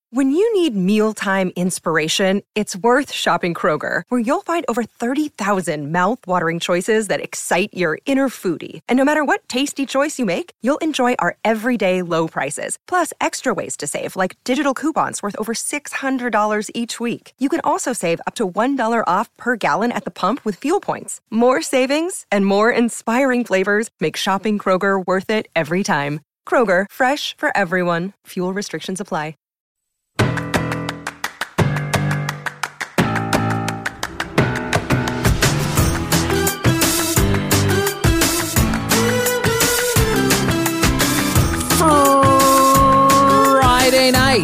When you need mealtime inspiration, it's worth shopping Kroger, where you'll find over 30,000 mouth-watering choices that excite your inner foodie. And no matter what tasty choice you make, you'll enjoy our everyday low prices, plus extra ways to save, like digital coupons worth over $600 each week. You can also save up to $1 off per gallon at the pump with fuel points. More savings and more inspiring flavors make shopping Kroger worth it every time. Kroger, fresh for everyone. Fuel restrictions apply. Friday night,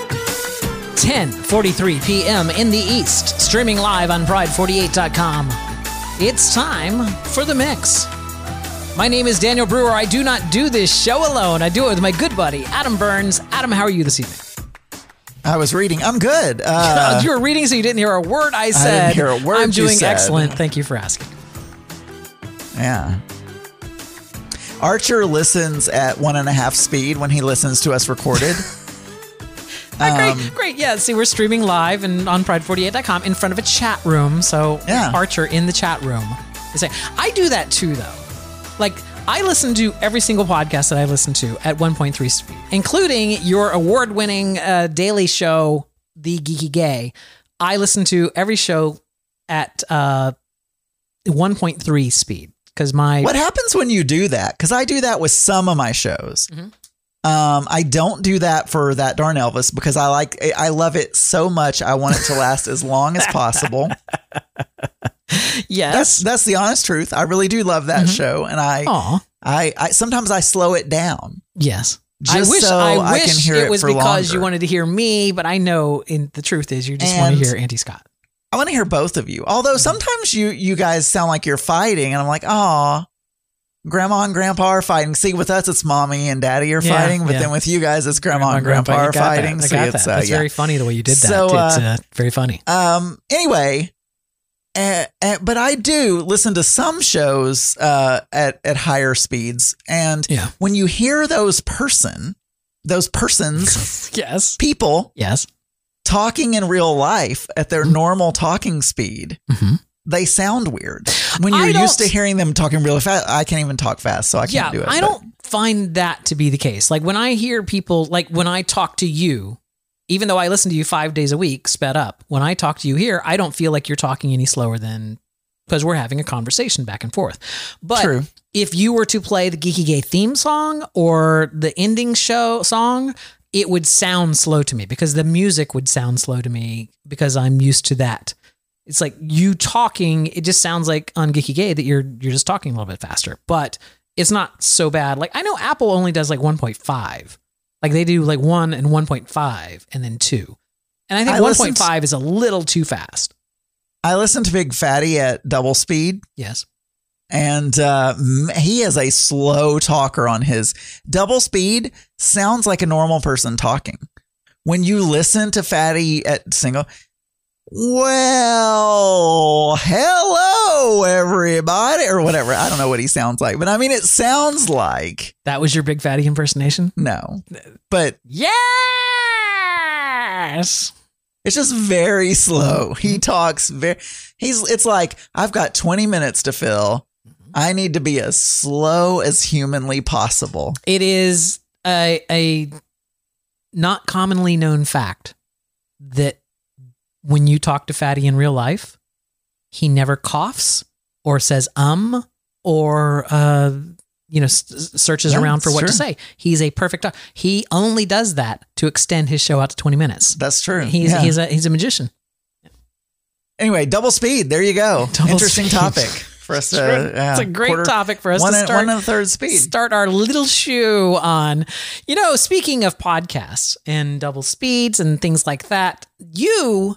10:43 p.m. in the East, streaming live on Pride48.com. It's time for The Mix. My name is Daniel Brewer. I do not do this show alone. I do it with my good buddy, Adam Burns. Adam, how are you this evening? I was reading. I'm good. You were reading, so you didn't hear a word I said. I didn't hear a word I'm doing you said. excellent. Thank you for asking. Yeah. Archer listens at 1.5 speed when he listens to us recorded. Great. Yeah, see, we're streaming live and on Pride48.com in front of a chat room. So Yeah. Archer in the chat room is saying, I do that too, though. Like, I listen to every single podcast that I listen to at 1.3 speed, including your award-winning daily show, The Geeky Gay. I listen to every show at 1.3 speed because What happens when you do that? Because I do that with some of my shows. Mm-hmm. I don't do that for That Darn Elvis because I love it so much. I want it to last as long as possible. Yes, That's the honest truth. I really do love that show, and Aw. I sometimes I slow it down. Yes. Just so I can hear it was for because you longer. wanted to hear me, but I know the truth is you just want to And- hear Auntie Scott. I want to hear both of you. Although sometimes you guys sound like you're fighting, and I'm like, oh, grandma and grandpa are fighting. See, with us, it's mommy and daddy are fighting, but then with you guys, it's grandma and grandpa are fighting. I got that. That's very funny the way you did that. So, It's very funny. Anyway, but I do listen to some shows at higher speeds, and when you hear those persons, Yes. people, Yes. talking in real life at their normal talking speed, they sound weird. When you're used to hearing them talking really fast, I can't even talk fast, so I can't do it. I don't find that to be the case. Like when I hear people, like when I talk to you, even though I listen to you 5 days a week, sped up, when I talk to you here, I don't feel like you're talking any slower than, because we're having a conversation back and forth. But True. If you were to play the Geeky Gay theme song or the ending show song, it would sound slow to me because the music would sound slow to me because I'm used to that. It's like you talking, it just sounds like on Geeky Gay that you're just talking a little bit faster, but it's not so bad. Like I know Apple only does like 1.5. Like they do like 1 and 1.5 and then 2. And I think 1.5 is a little too fast. I listen to Big Fatty at double speed. Yes. And he is a slow talker on his double speed. Sounds like a normal person talking. When you listen to Fatty at single, well, hello, everybody, or whatever. I don't know what he sounds like, but I mean, it sounds like. That was your Big Fatty impersonation? No, but. Yes. It's just very slow. He talks it's like, I've got 20 minutes to fill. I need to be as slow as humanly possible. It is a not commonly known fact that when you talk to Fatty in real life, he never coughs or says or searches around for what to say. He's a perfect talker. He only does that to extend his show out to 20 minutes. That's true. He's a magician. Anyway, double speed. There you go. Interesting topic for us to. It's a great topic for us to start. 1 1/3 speed. Start our little shoe on. Speaking of podcasts and double speeds and things like that, you,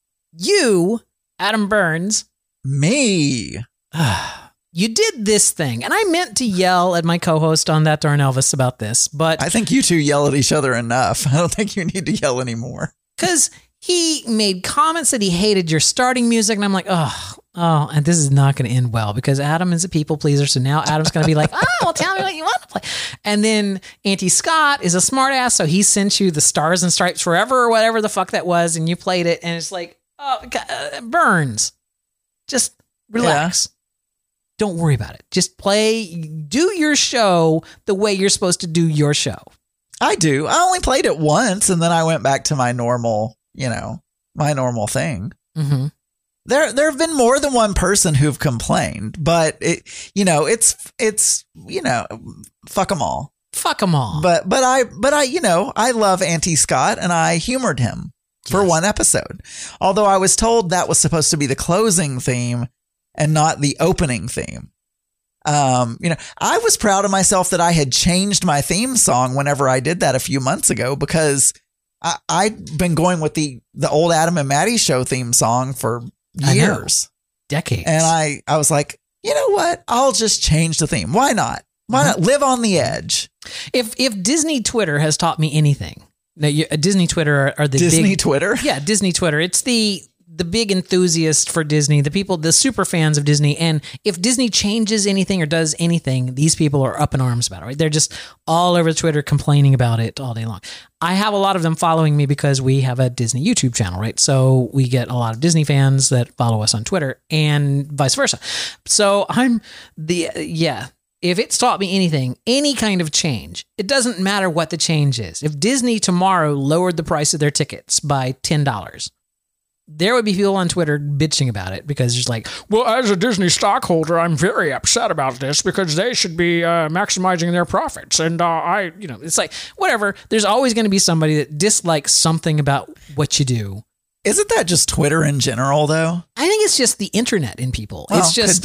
Adam Burns, me. You did this thing, and I meant to yell at my co-host on That Darn Elvis about this, but I think you two yell at each other enough. I don't think you need to yell anymore. Because he made comments that he hated your starting music, and I'm like, oh, oh, and this is not going to end well because Adam is a people pleaser. So now Adam's going to be like, oh, well, tell me what you want to play. And then Auntie Scott is a smartass. So he sent you the Stars and Stripes Forever or whatever the fuck that was. And you played it. And it's like, oh, God, it burns. Just relax. Don't worry about it. Just play, do your show the way you're supposed to do your show. I do. I only played it once and then I went back to my normal, my normal thing. Mm-hmm. There have been more than one person who've complained, but it's fuck them all. Fuck them all. But I love Auntie Scott and I humored him for one episode. Although I was told that was supposed to be the closing theme and not the opening theme. I was proud of myself that I had changed my theme song whenever I did that a few months ago because I'd been going with the old Adam and Maddie show theme song for years. Decades. And I was like, you know what? I'll just change the theme. Why not? Why not live on the edge? If Disney Twitter has taught me anything, Disney Twitter are the Disney big, Twitter? Yeah, Disney Twitter. It's the big enthusiast for Disney, the super fans of Disney. And if Disney changes anything or does anything, these people are up in arms about it, right? They're just all over Twitter complaining about it all day long. I have a lot of them following me because we have a Disney YouTube channel, right? So we get a lot of Disney fans that follow us on Twitter and vice versa. So if it's taught me anything, any kind of change, it doesn't matter what the change is. If Disney tomorrow lowered the price of their tickets by $10, there would be people on Twitter bitching about it because it's like, well, as a Disney stockholder, I'm very upset about this because they should be maximizing their profits. And it's like, whatever. There's always going to be somebody that dislikes something about what you do. Isn't that just Twitter in general, though? I think it's just the internet in people. Well, it's just,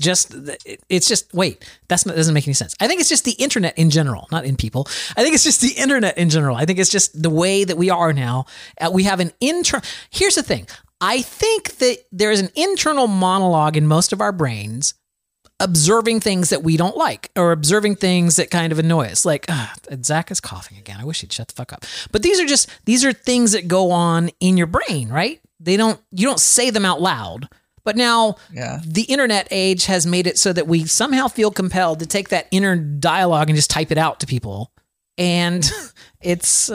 wait, that doesn't make any sense. I think it's just the internet in general, not in people. I think it's just the internet in general. I think it's just the way that we are now. We have here's the thing. I think that there is an internal monologue in most of our brains observing things that we don't like or observing things that kind of annoy us. Like, Zach is coughing again. I wish he'd shut the fuck up. But these are things that go on in your brain, right? You don't say them out loud. But now the internet age has made it so that we somehow feel compelled to take that inner dialogue and just type it out to people. And it's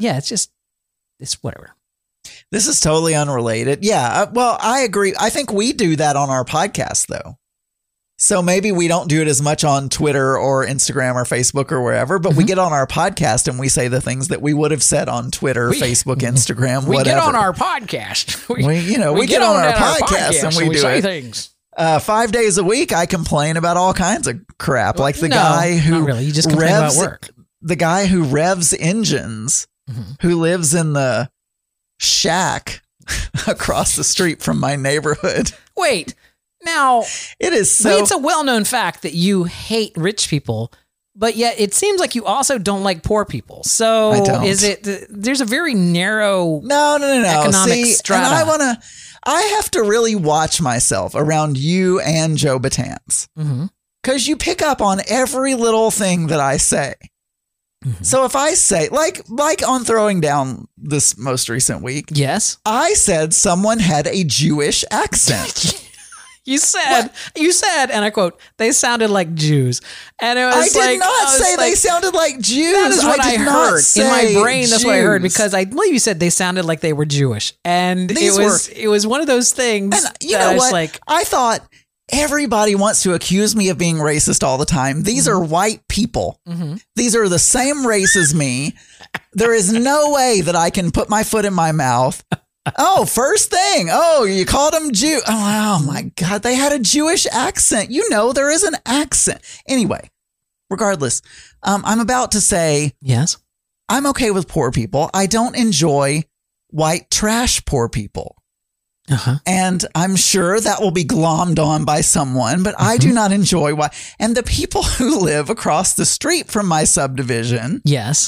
whatever. This is totally unrelated. Yeah. Well, I agree. I think we do that on our podcast though. So maybe we don't do it as much on Twitter or Instagram or Facebook or wherever, but we get on our podcast and we say the things that we would have said on Twitter, Facebook, Instagram, whatever. We get on our podcast. We get on our podcast and we do say it. Things. 5 days a week, I complain about all kinds of crap, like the guy who not really. You just complain about work. The guy who revs engines, who lives in the shack across the street from my neighborhood. Wait. Now, it's a well-known fact that you hate rich people, but yet it seems like you also don't like poor people. So I don't. There's a very narrow no economic strata. And I have to really watch myself around you and Joe Batanz because you pick up on every little thing that I say. So if I say, like on Throwing Down this most recent week, yes, I said someone had a Jewish accent. You said, and I quote, they sounded like Jews. And it was I did not say they sounded like Jews. That is what I heard in my brain. That's what I heard because I believe you said they sounded like they were Jewish. And it was one of those things. And you know what? I thought everybody wants to accuse me of being racist all the time. These are white people. These are the same race as me. There is no way that I can put my foot in my mouth. Oh, first thing. Oh, you called them Jew. Oh my God. They had a Jewish accent. There is an accent. Anyway, regardless, I'm about to say, yes, I'm okay with poor people. I don't enjoy white trash poor people. And I'm sure that will be glommed on by someone, but I do not enjoy white. And the people who live across the street from my subdivision. Yes.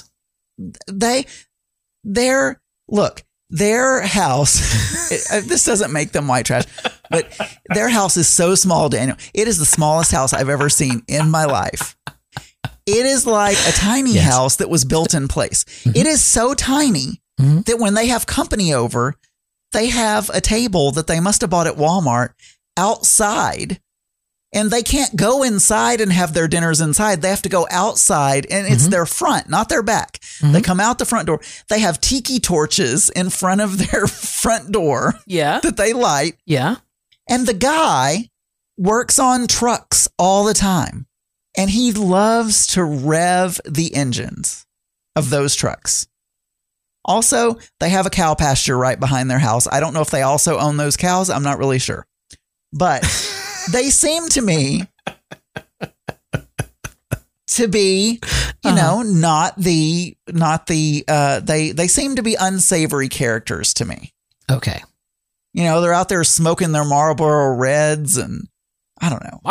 Their house, this doesn't make them white trash, but their house is so small, Daniel. It is the smallest house I've ever seen in my life. It is like a tiny house that was built in place. It is so tiny that when they have company over, they have a table that they must have bought at Walmart outside. And they can't go inside and have their dinners inside. They have to go outside, and it's their front, not their back. They come out the front door. They have tiki torches in front of their front door that they light. Yeah. And the guy works on trucks all the time, and he loves to rev the engines of those trucks. Also, they have a cow pasture right behind their house. I don't know if they also own those cows. I'm not really sure. But they seem to me to be, you know, they seem to be unsavory characters to me. Okay. You know, they're out there smoking their Marlboro Reds, and I don't know.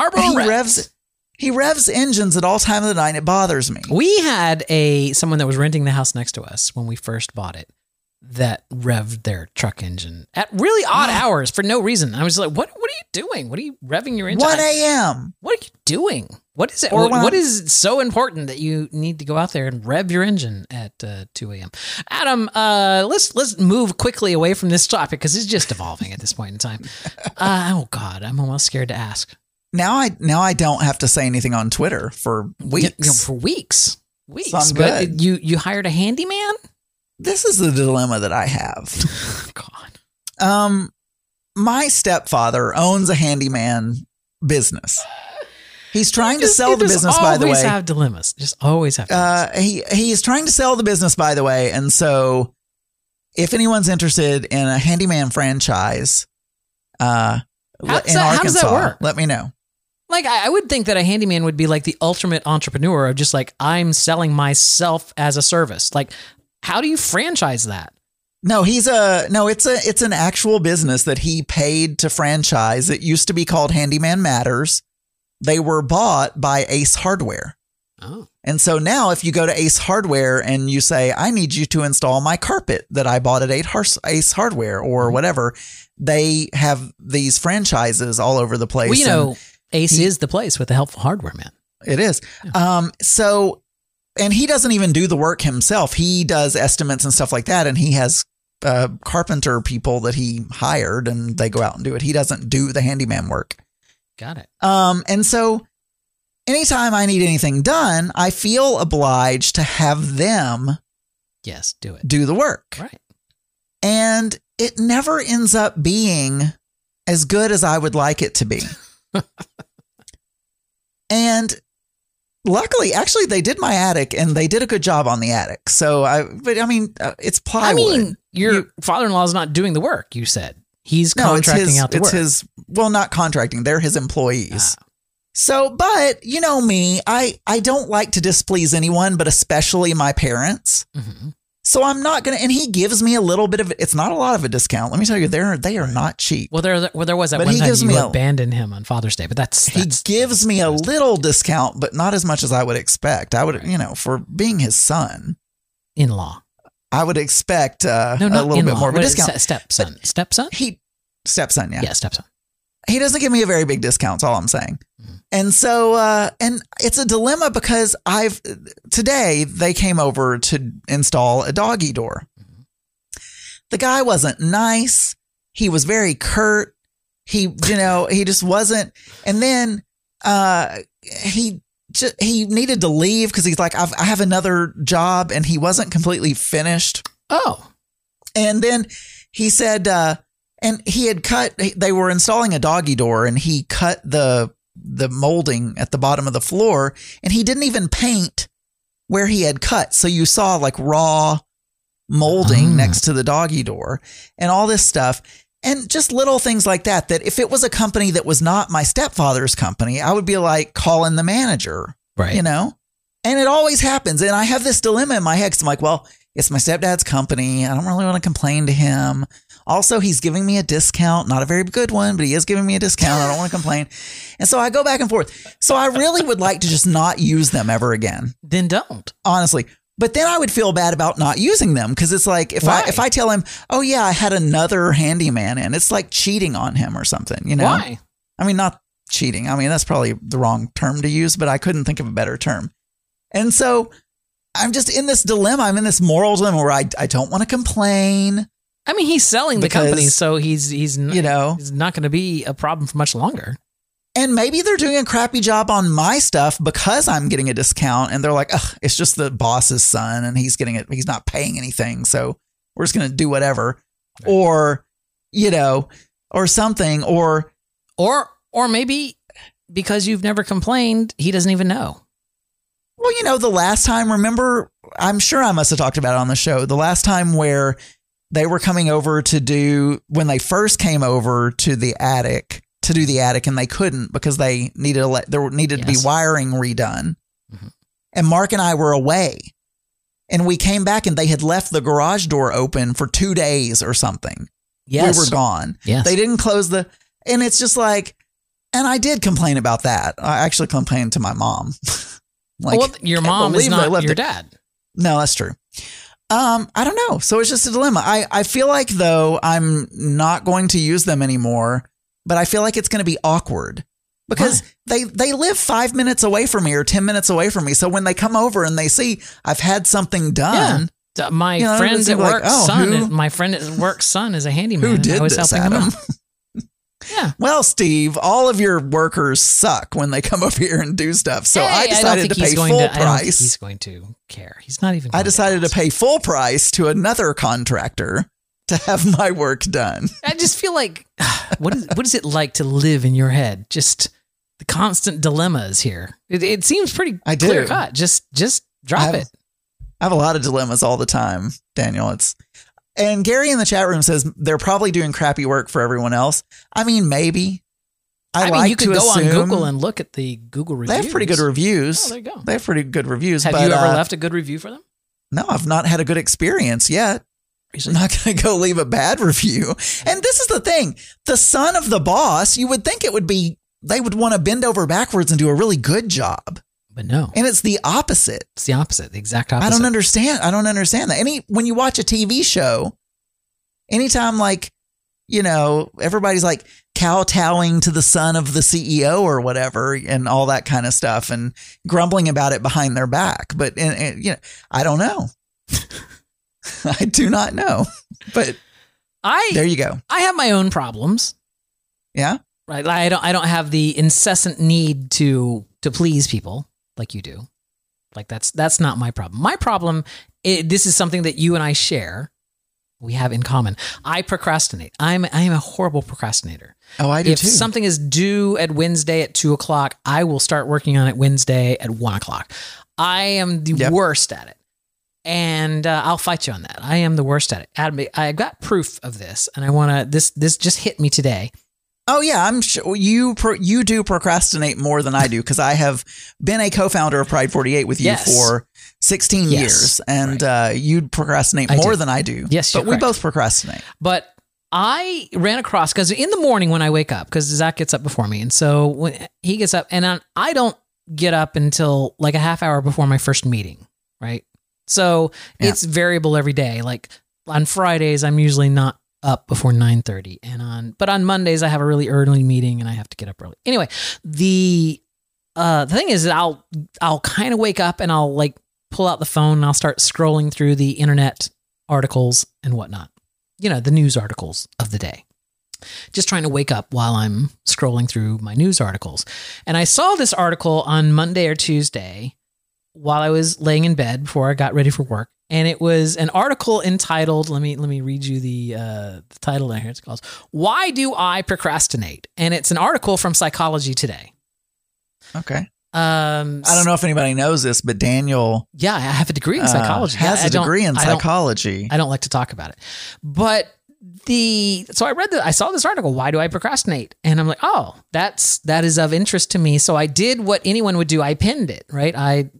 He revs engines at all time of the night, and it bothers me. We had someone that was renting the house next to us when we first bought it that revved their truck engine at really odd hours for no reason. I was like, what are you doing? What are you revving your engine? 1 a.m. What are you doing? What is it? What is so important that you need to go out there and rev your engine at 2 a.m.? Adam, let's move quickly away from this topic because it's just evolving at this point in time. Oh God, I'm almost scared to ask. Now I don't have to say anything on Twitter for weeks. For weeks. So I'm good. But you hired a handyman? This is the dilemma that I have. God. My stepfather owns a handyman business. He's trying to sell the business, by the way. Always have dilemmas. Just always have dilemmas. He is trying to sell the business, by the way. And so if anyone's interested in a handyman franchise in Arkansas, how does that work? Let me know. Like, I would think that a handyman would be like the ultimate entrepreneur of just like, I'm selling myself as a service. Like, how do you franchise that? No, it's an actual business that he paid to franchise. It used to be called Handyman Matters. They were bought by Ace Hardware. Oh. And so now if you go to Ace Hardware and you say, I need you to install my carpet that I bought at Ace Hardware or whatever, they have these franchises all over the place. Well, you know, Ace is the place with the helpful hardware, man. It is. Yeah. And he doesn't even do the work himself. He does estimates and stuff like that. And he has carpenter people that he hired and they go out and do it. He doesn't do the handyman work. Got it. And so anytime I need anything done, I feel obliged to have them do the work. Right. And it never ends up being as good as I would like it to be. And luckily, actually, they did my attic and they did a good job on the attic. So it's plywood. I mean, your father-in-law is not doing the work, you said. He's contracting out the work. Not contracting. They're his employees. So, but you know me, I don't like to displease anyone, but especially my parents. Mm-hmm. So I'm not going to, and he gives me a little bit of, it's not a lot of a discount. Let me tell you, they are not cheap. Well, there was that one time you abandoned him on Father's Day, but he gives me a little discount, but not as much as I would expect. I would, for being his son. In-law. I would expect a little bit more of a discount. Stepson? Stepson, yeah. Yeah, stepson. He doesn't give me a very big discount, that's all I'm saying. Mm-hmm. And so, and it's a dilemma because today they came over to install a doggy door. Mm-hmm. The guy wasn't nice. He was very curt. He just wasn't. And then, he needed to leave because he's like, I have another job, and he wasn't completely finished. Oh. And then he said, and he had they were installing a doggy door, and he cut the molding at the bottom of the floor, and he didn't even paint where he had cut. So you saw like raw molding next to the doggy door and all this stuff. And just little things like that if if it was a company that was not my stepfather's company, I would be like calling the manager, right? And it always happens. And I have this dilemma in my head. 'Cause I'm like, well, it's my stepdad's company. I don't really want to complain to him. Also, he's giving me a discount, not a very good one, but he is giving me a discount. I don't want to complain. And so I go back and forth. So I really would like to just not use them ever again. Then don't. Honestly. But then I would feel bad about not using them because it's like if I tell him, oh, yeah, I had another handyman in, it's like cheating on him or something, Why? I mean, not cheating. I mean, that's probably the wrong term to use, but I couldn't think of a better term. And so I'm just in this dilemma. I'm in this moral dilemma where I don't want to complain. I mean, he's selling the company, so he's he's not going to be a problem for much longer. And maybe they're doing a crappy job on my stuff because I'm getting a discount, and they're like, ugh, it's just the boss's son, and he's getting it. He's not paying anything, so we're just going to do whatever, right. Or or something, or maybe because you've never complained, he doesn't even know. Well, the last time, remember, I'm sure I must have talked about it on the show. The last time where they were coming over when they first came over to the attic to do the attic, and they couldn't because they needed to be wiring redone. Mm-hmm. And Mark and I were away, and we came back and they had left the garage door open for 2 days or something. Yes. We were gone. Yes. They didn't close and it's just like, and I did complain about that. I actually complained to my mom. Your mom is not your dad. No, that's true. I don't know. So it's just a dilemma. I feel like, though, I'm not going to use them anymore, but I feel like it's going to be awkward because they live 5 minutes away from me or 10 minutes away from me. So when they come over and they see I've had something done. Yeah. My friend at work's son is a handyman. Who did this, Adam? Yeah. Well, Steve, all of your workers suck when they come over here and do stuff. So I decided to pay full price. I don't think he's going to care. He's not even. I decided to pay full price to another contractor to have my work done. I just feel like, what is it like to live in your head? Just the constant dilemmas here. It seems pretty clear cut. Just drop it. I have a lot of dilemmas all the time, Daniel. And Gary in the chat room says they're probably doing crappy work for everyone else. I mean, maybe. I mean, you could go on Google and look at the Google reviews. They have pretty good reviews. Oh, there you go. They have pretty good reviews. Have you ever left a good review for them? No, I've not had a good experience yet. I'm not going to go leave a bad review. And this is the thing. The son of the boss, you would think they would want to bend over backwards and do a really good job. But no. And it's the opposite. It's the opposite, the exact opposite. I don't understand that. When you watch a TV show, anytime everybody's like kowtowing to the son of the CEO or whatever and all that kind of stuff and grumbling about it behind their back. But, I don't know. I do not know. But there you go. I have my own problems. Yeah. Right. I don't have the incessant need to please people like you do. Like that's not my problem. My problem, this is something that you and I share. We have in common. I procrastinate. I am a horrible procrastinator. Oh, I do too. If something is due at Wednesday at 2:00, I will start working on it Wednesday at 1:00. I am the worst at it. And I'll fight you on that. I am the worst at it. Adam, I got proof of this, and I want to. This just hit me today. Oh yeah, I'm sure you do procrastinate more than I do because I have been a co-founder of Pride 48 with you for 16 years, and you procrastinate more than I do. Yes, but we both procrastinate. But I ran across because in the morning when I wake up, because Zach gets up before me, and so when he gets up, and I don't get up until like a half hour before my first meeting, right? So it's variable every day. Like on Fridays, I'm usually not up before 9:30, but on Mondays I have a really early meeting and I have to get up early. Anyway, the thing is that I'll kind of wake up and I'll like pull out the phone and I'll start scrolling through the internet articles and whatnot. The news articles of the day. Just trying to wake up while I'm scrolling through my news articles. And I saw this article on Monday or Tuesday while I was laying in bed before I got ready for work. And it was an article entitled, let me read you the title there. It's called, Why Do I Procrastinate? And it's an article from Psychology Today. Okay. I don't know if anybody knows this, but Daniel. Yeah, I have a degree in psychology. Has a degree in psychology. I don't like to talk about it. But so I saw this article, Why Do I Procrastinate? And I'm like, oh, that is of interest to me. So I did what anyone would do. I pinned it, right?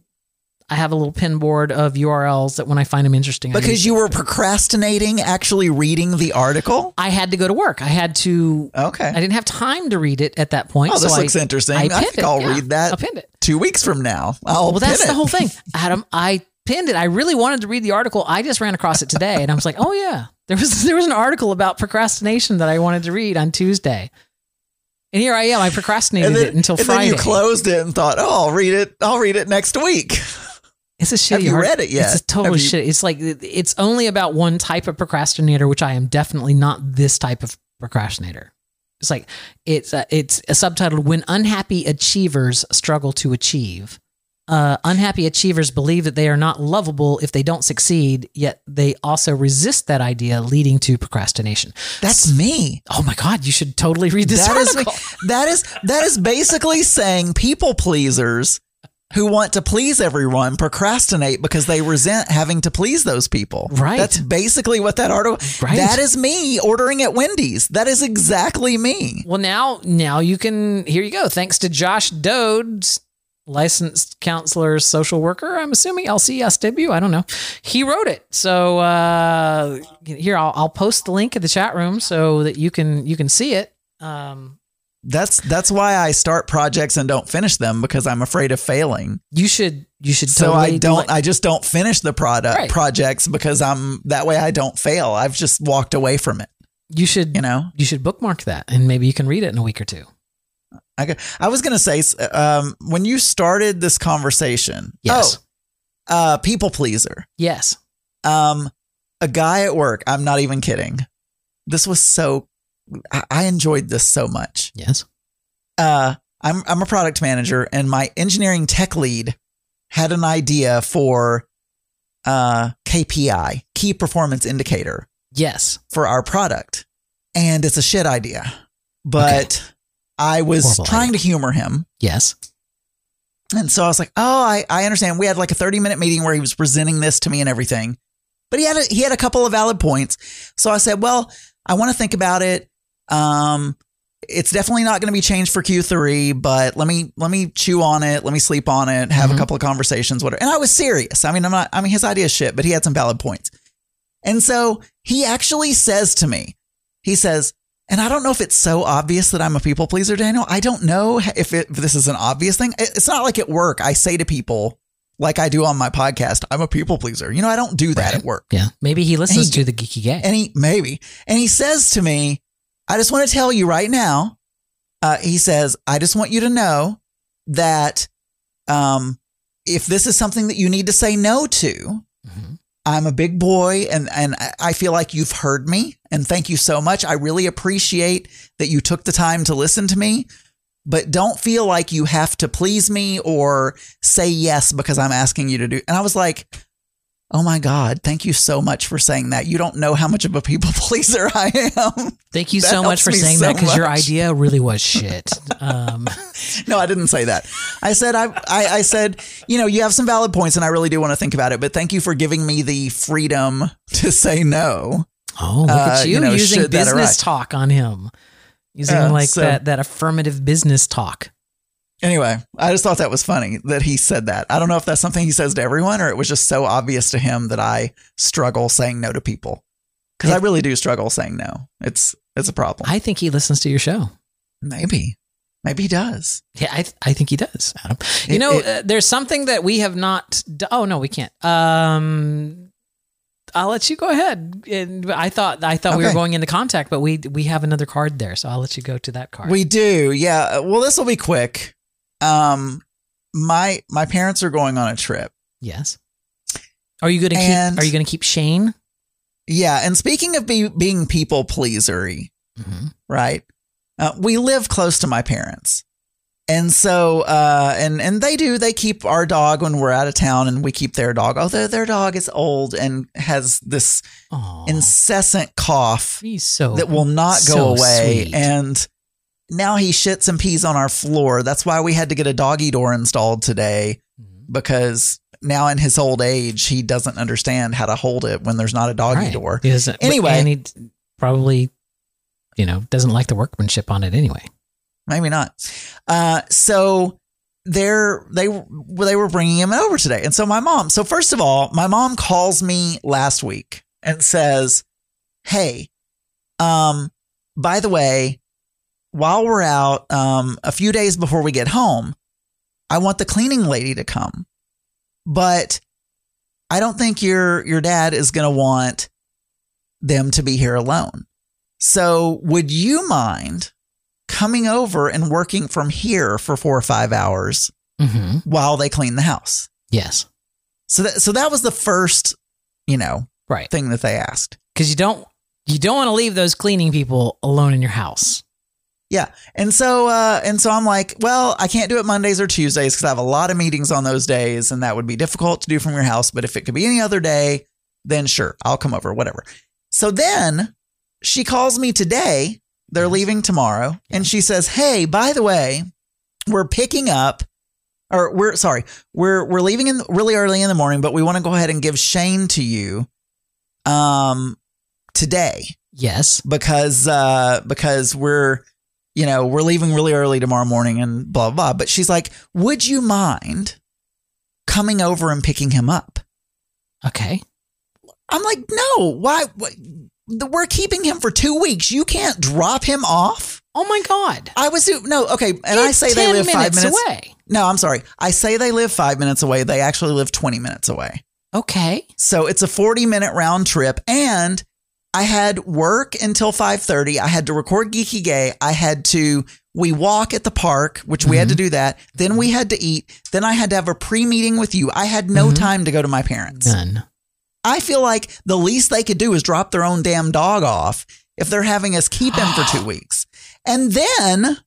I have a little pin board of URLs that when I find them interesting. Because you were procrastinating actually reading the article? I had to go to work. I had to. Okay. I didn't have time to read it at that point. Oh, this looks interesting. I think I'll read that. I pinned it. 2 weeks from now. That's the whole thing. Adam, I pinned it. I really wanted to read the article. I just ran across it today and I was like, oh yeah, there was an article about procrastination that I wanted to read on Tuesday. And here I am. I procrastinated it until Friday. And then you closed it and thought, oh, I'll read it next week. It's a shitty. Have you read it yet? It's a total shit. It's like, it's only about one type of procrastinator, which I am definitely not this type of procrastinator. It's like, it's subtitled "When Unhappy Achievers Struggle to Achieve." Unhappy achievers believe that they are not lovable if they don't succeed, yet they also resist that idea, leading to procrastination. That's me. Oh my God, you should totally read this article. That is basically saying people pleasers who want to please everyone procrastinate because they resent having to please those people. Right. That's basically what that article. Right. That is me ordering at Wendy's. That is exactly me. Well, now you can. Here you go. Thanks to Josh Dodes, licensed counselor, social worker, I'm assuming, LCSW, I don't know. He wrote it. So here, I'll post the link in the chat room so that you can see it. That's why I start projects and don't finish them, because I'm afraid of failing. You should so totally I just don't finish the projects because that way I don't fail. I've just walked away from it. You should bookmark that and maybe you can read it in a week or two. I was going to say, when you started this conversation, yes. People pleaser. Yes. A guy at work, I'm not even kidding. This was I enjoyed this so much. Yes. I'm a product manager, and my engineering tech lead had an idea for KPI, key performance indicator. Yes. For our product. And it's a shit idea. But I was trying to humor him. Yes. And so I was like, oh, I understand. We had like a 30-minute meeting where he was presenting this to me and everything. But he had a couple of valid points. So I said, well, I want to think about it. It's definitely not going to be changed for Q3, but let me chew on it. Let me sleep on it. Have a couple of conversations. Whatever. And I was serious. I mean, his idea is shit, but he had some valid points. And so he actually says to me, he says, and I don't know if it's so obvious that I'm a people pleaser, Daniel. I don't know if this is an obvious thing. It's not like at work I say to people, like I do on my podcast, I'm a people pleaser. I don't do that at work. Yeah. Maybe he listens to the Geeky Gay. And he says to me, I just want to tell you right now, he says, I just want you to know that if this is something that you need to say no to, I'm a big boy and I feel like you've heard me, and thank you so much. I really appreciate that you took the time to listen to me, but don't feel like you have to please me or say yes because I'm asking you to do. And I was like, oh my God, thank you so much for saying that. You don't know how much of a people pleaser I am. Thank you so much for saying that, because your idea really was shit. No, I didn't say that. I said, I said, you have some valid points and I really do want to think about it, but thank you for giving me the freedom to say no. Oh, look at you using business talk on him. Using that affirmative business talk. Anyway, I just thought that was funny that he said that. I don't know if that's something he says to everyone or it was just so obvious to him that I struggle saying no to people. Because I really do struggle saying no. It's a problem. I think he listens to your show. Maybe he does. Yeah, I think he does, Adam. There's something that we have not. Oh no, we can't. I'll let you go ahead. I thought we were going into contact, but we have another card there, so I'll let you go to that card. We do, yeah. Well, this will be quick. My parents are going on a trip. Yes. Are you going to keep Shane? Yeah, and speaking of being people pleasery, right? We live close to my parents. And so, and they keep our dog when we're out of town, and we keep their dog. Although their dog is old and has this incessant cough that will not go away. Sweet. And now he shits and pees on our floor. That's why we had to get a doggy door installed today, because now in his old age, he doesn't understand how to hold it when there's not a doggy door. Anyway, and he probably, doesn't like the workmanship on it anyway. Maybe not. So they were bringing him over today. And so so first of all, my mom calls me last week and says, hey, by the way, while we're out, a few days before we get home, I want the cleaning lady to come, but I don't think your dad is going to want them to be here alone. So would you mind coming over and working from here for 4 or 5 hours while they clean the house? Yes. So that was the first, Right. thing that they asked. Because you don't want to leave those cleaning people alone in your house. Yeah. And so I'm like, well, I can't do it Mondays or Tuesdays because I have a lot of meetings on those days and that would be difficult to do from your house. But if it could be any other day, then sure, I'll come over, whatever. So then she calls me today. They're leaving tomorrow. And she says, hey, by the way, we're picking up, or we're leaving in really early in the morning, but we want to go ahead and give Shane to you today. Yes. Because we're leaving really early tomorrow morning and blah, blah, blah. But she's like, would you mind coming over and picking him up? Okay. I'm like, no, why? We're keeping him for 2 weeks. You can't drop him off. Oh my God. Okay. And I say they live 5 minutes away. No, I'm sorry. I say they live 5 minutes away. They actually live 20 minutes away. Okay. So it's a 40-minute round trip. And I had work until 5:30. I had to record Geeky Gay. We walk at the park, which we had to do that. Then we had to eat. Then I had to have a pre-meeting with you. I had no time to go to my parents. None. I feel like the least they could do is drop their own damn dog off if they're having us keep him for 2 weeks. And then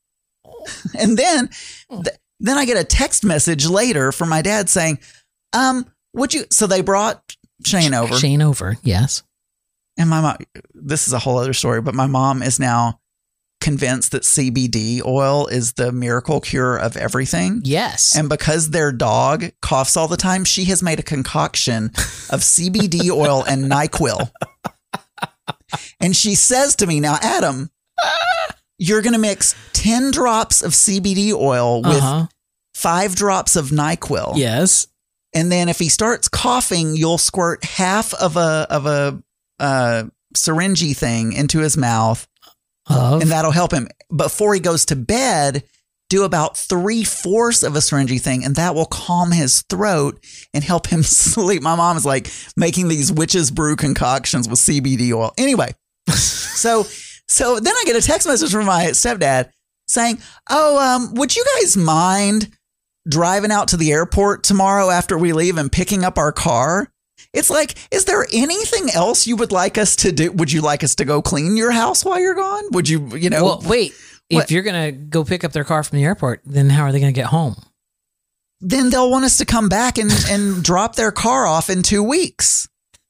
I get a text message later from my dad saying, so they brought Shane over. Shane over, yes. And my mom, this is a whole other story, but my mom is now convinced that CBD oil is the miracle cure of everything. Yes. And because their dog coughs all the time, she has made a concoction of CBD oil and NyQuil. And she says to me, now, Adam, you're going to mix 10 drops of CBD oil with 5 drops of NyQuil. Yes. And then if he starts coughing, you'll squirt half of a syringe thing into his mouth. And that'll help him. Before he goes to bed, do about 3/4 of a syringe thing, and that will calm his throat and help him sleep. My mom is like making these witch's brew concoctions with CBD oil. Anyway, so then I get a text message from my stepdad saying, would you guys mind driving out to the airport tomorrow after we leave and picking up our car? It's like, is there anything else you would like us to do? Would you like us to go clean your house while you're gone? Would you, Well, wait. What? If you're going to go pick up their car from the airport, then how are they going to get home? Then they'll want us to come back and drop their car off in 2 weeks.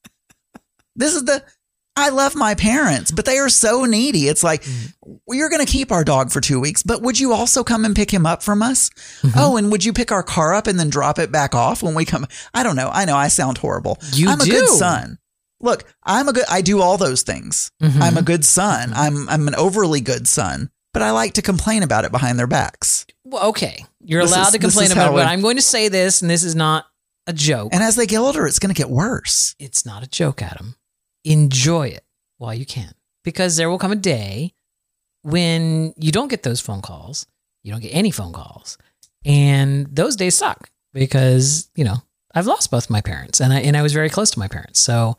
I love my parents, but they are so needy. It's like, well, you're going to keep our dog for 2 weeks, but would you also come and pick him up from us? Mm-hmm. Oh, and would you pick our car up and then drop it back off when we come? I don't know. I know I sound horrible. I'm a good son. Look, I do all those things. Mm-hmm. I'm a good son. I'm an overly good son, but I like to complain about it behind their backs. Well, okay. You're allowed to complain about it, but I'm going to say this, and this is not a joke. And as they get older, it's going to get worse. It's not a joke, Adam. Enjoy it while you can, because there will come a day when you don't get those phone calls. You don't get any phone calls, and those days suck because I've lost both my parents, and I was very close to my parents. So,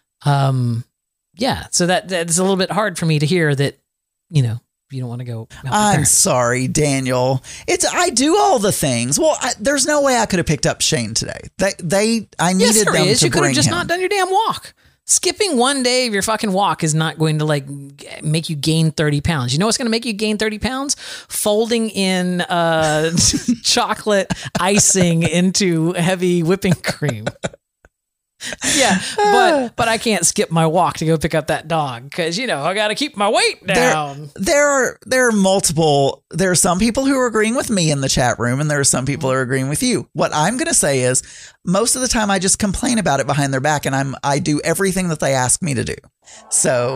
yeah. So that's a little bit hard for me to hear that you don't want to go. I'm sorry, Daniel. I do all the things. Well, there's no way I could have picked up Shane today. I needed them to bring him. You could have just not done your damn walk. Skipping one day of your fucking walk is not going to make you gain 30 pounds. You know what's going to make you gain 30 pounds? Folding in chocolate icing into heavy whipping cream. Yeah, but I can't skip my walk to go pick up that dog because I got to keep my weight down. There are multiple. There are some people who are agreeing with me in the chat room, and there are some people who are agreeing with you. What I'm going to say is, most of the time I just complain about it behind their back, and I do everything that they ask me to do. So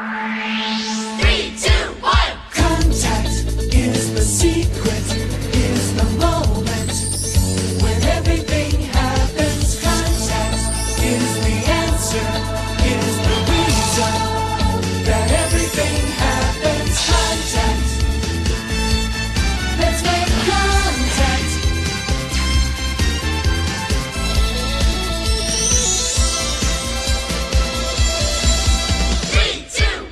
3, 2, 1. Contact is the secret. Is the moment when everything happens. Contact is the answer. Is the reason that everything happens. Contact. Let's make contact. 3, 2,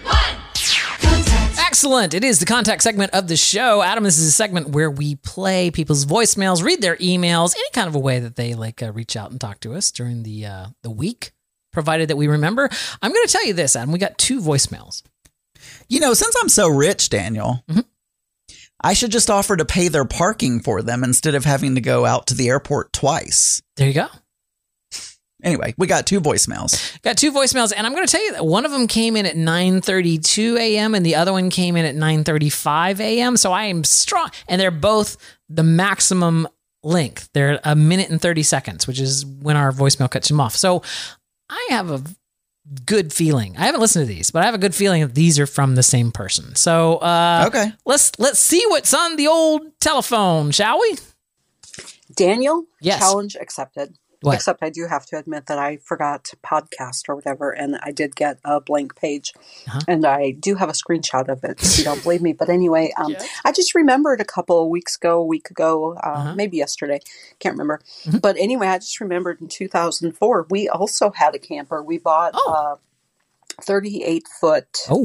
Excellent. It is the contact segment of the show. Adam, this is a segment where we play people's voicemails, read their emails, any kind of a way that they reach out and talk to us during the week, provided that we remember. I'm going to tell you this, Adam. We got 2 voicemails. Since I'm so rich, Daniel, I should just offer to pay their parking for them instead of having to go out to the airport twice. There you go. Anyway, we got 2 voicemails. Got 2 voicemails, and I'm going to tell you that one of them came in at 9:32 a.m. and the other one came in at 9:35 a.m. So I am strong, and they're both the maximum length. They're 1 minute and 30 seconds, which is when our voicemail cuts them off. So I have a good feeling. I haven't listened to these, but I have a good feeling that these are from the same person. So okay, let's see what's on the old telephone, shall we? Daniel, yes. Challenge accepted. What? Except I do have to admit that I forgot to podcast or whatever, and I did get a blank page, and I do have a screenshot of it if you don't believe me. But anyway, I just remembered a week ago, maybe yesterday, can't remember. But anyway, I just remembered in 2004, we also had a camper. We bought a 38-foot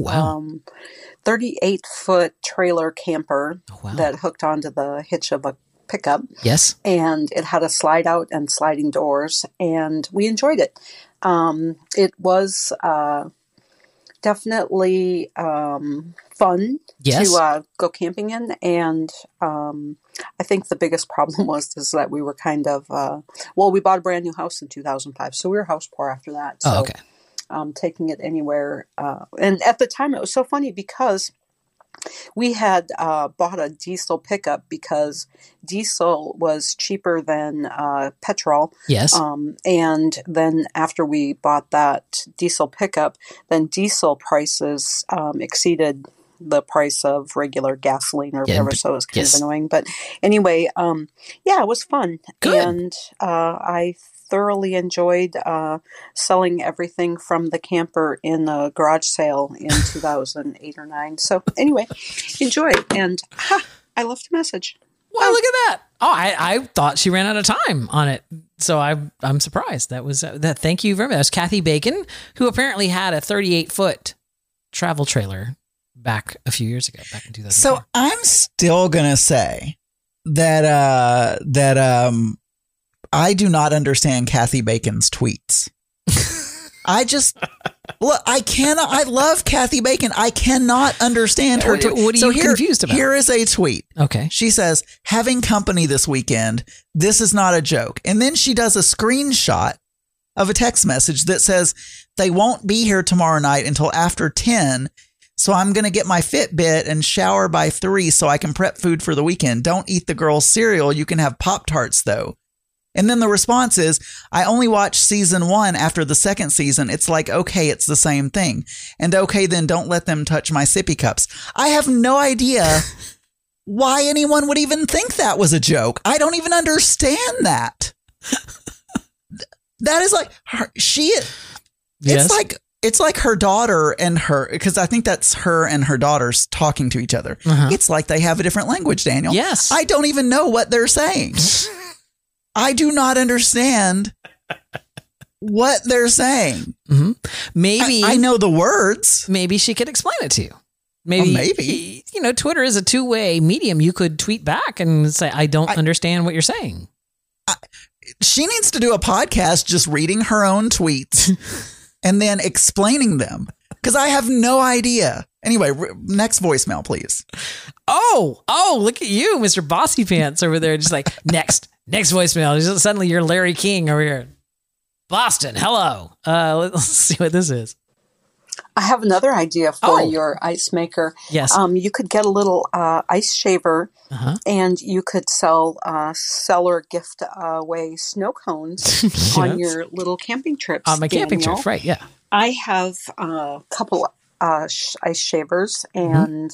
38-foot trailer camper that hooked onto the hitch of a pickup. Yes. And it had a slide out and sliding doors, and we enjoyed it. It was definitely fun to go camping in, and I think the biggest problem was that we were kind of we bought a brand new house in 2005, so we were house poor after that. So, taking it anywhere, and at the time it was so funny because we had bought a diesel pickup because diesel was cheaper than petrol. Yes. And then after we bought that diesel pickup, then diesel prices exceeded the price of regular gasoline or whatever. So it was kind of annoying. But anyway, it was fun. Good. And I thoroughly enjoyed selling everything from the camper in a garage sale in 2008 or 9. So anyway, enjoy. And I left a message. Well, look at that. Oh, I thought she ran out of time on it. So I'm surprised. That was that. Thank you very much. That's Kathy Bacon, who apparently had a 38-foot travel trailer back a few years ago, back in 2004. So I'm still going to say that I do not understand Kathy Bacon's tweets. I love Kathy Bacon. I cannot understand her. What are you confused about? Here is a tweet. Okay. She says, having company this weekend. This is not a joke. And then she does a screenshot of a text message that says, they won't be here tomorrow night until after 10. So I'm going to get my Fitbit and shower by 3 so I can prep food for the weekend. Don't eat the girls' cereal. You can have Pop-Tarts though. And then the response is, I only watched season 1 after the second season. It's like, okay, it's the same thing. And okay, then don't let them touch my sippy cups. I have no idea why anyone would even think that was a joke. I don't even understand that. That is like, it's like her daughter and her, because I think that's her and her daughters talking to each other. It's like they have a different language, Daniel. Yes. I don't even know what they're saying. I do not understand what they're saying. Maybe I know the words. Maybe she could explain it to you. Maybe. Twitter is a two-way medium. You could tweet back and say, I don't understand what you're saying. She needs to do a podcast just reading her own tweets and then explaining them, because I have no idea. Anyway, next voicemail, please. Oh, look at you, Mr. Bossy Pants over there. Just like, next voicemail. Just suddenly you're Larry King over here. Boston, hello. Let's see what this is. I have another idea for your ice maker. Yes. You could get a little ice shaver, and you could sell or gift away snow cones on your little camping trips. On my camping trip, right, yeah. I have a couple ice shavers, and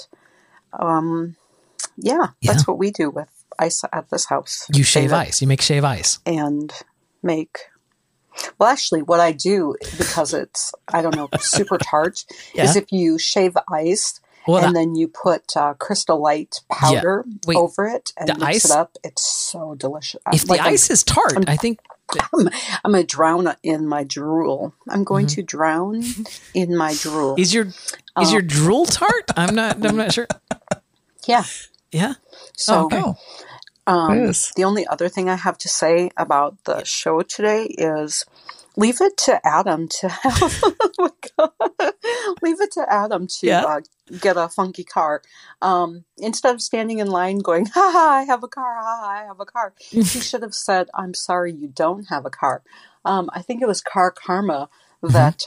that's what we do with ice at this house. You shave ice. You make shave ice. And make... Well, actually, what I do, because it's, I don't know, super tart, is if you shave ice and then you put Crystal Light powder over it and mix it up, it's so delicious. If the ice is tart, I think... I'm going to drown in my drool. I'm going to drown in my drool. Is your Is your drool tart? I'm not sure. Yeah. Yeah. So, Yes. the only other thing I have to say about the show today is leave it to Adam to have. Oh my God. Leave it to Adam to get a funky car. Instead of standing in line going, "Ha ha, I have a car! Ha ha, I have a car." He should have said, "I'm sorry, you don't have a car." I think it was Car Karma that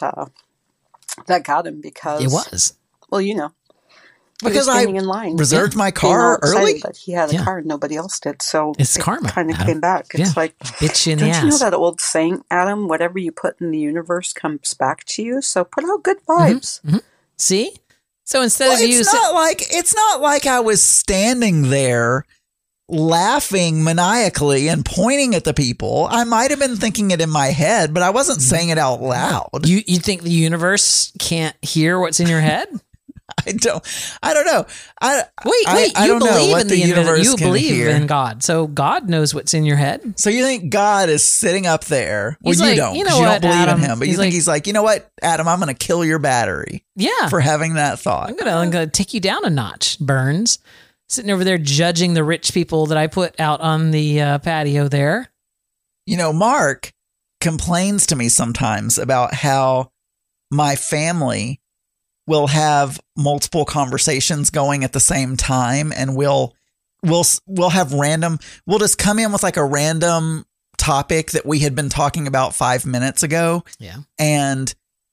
that got him because It was. Well, you know. Because I standing in line, reserved my being all car excited early. that he had a car and nobody else did. So It's it karma, kind of Adam. came back. It's Yeah. like, Bitch you in the don't you know ass. that old saying, Adam? Whatever you put in the universe comes back to you. So put out good vibes. See? So instead of you It's not like I was standing there laughing maniacally and pointing at the people. I might have been thinking it in my head, but I wasn't saying it out loud. you think the universe can't hear what's in your head? I don't know. Wait, I you don't know believe what in the universe you can believe hear. in God. So God knows what's in your head. So you think God is sitting up there? Well, He's you like, don't. you 'Cause know you what, don't believe Adam? in him, but you He's think like- he's like, you know what, Adam? I'm going to kill your battery Yeah. for having that thought. I'm gonna take you down a notch, Burns. Sitting over there judging the rich people that I put out on the patio there. You know, Mark complains to me sometimes about how my family will have multiple conversations going at the same time, and we'll have random. We'll just come in with like a random topic that we had been talking about 5 minutes ago, Yeah. and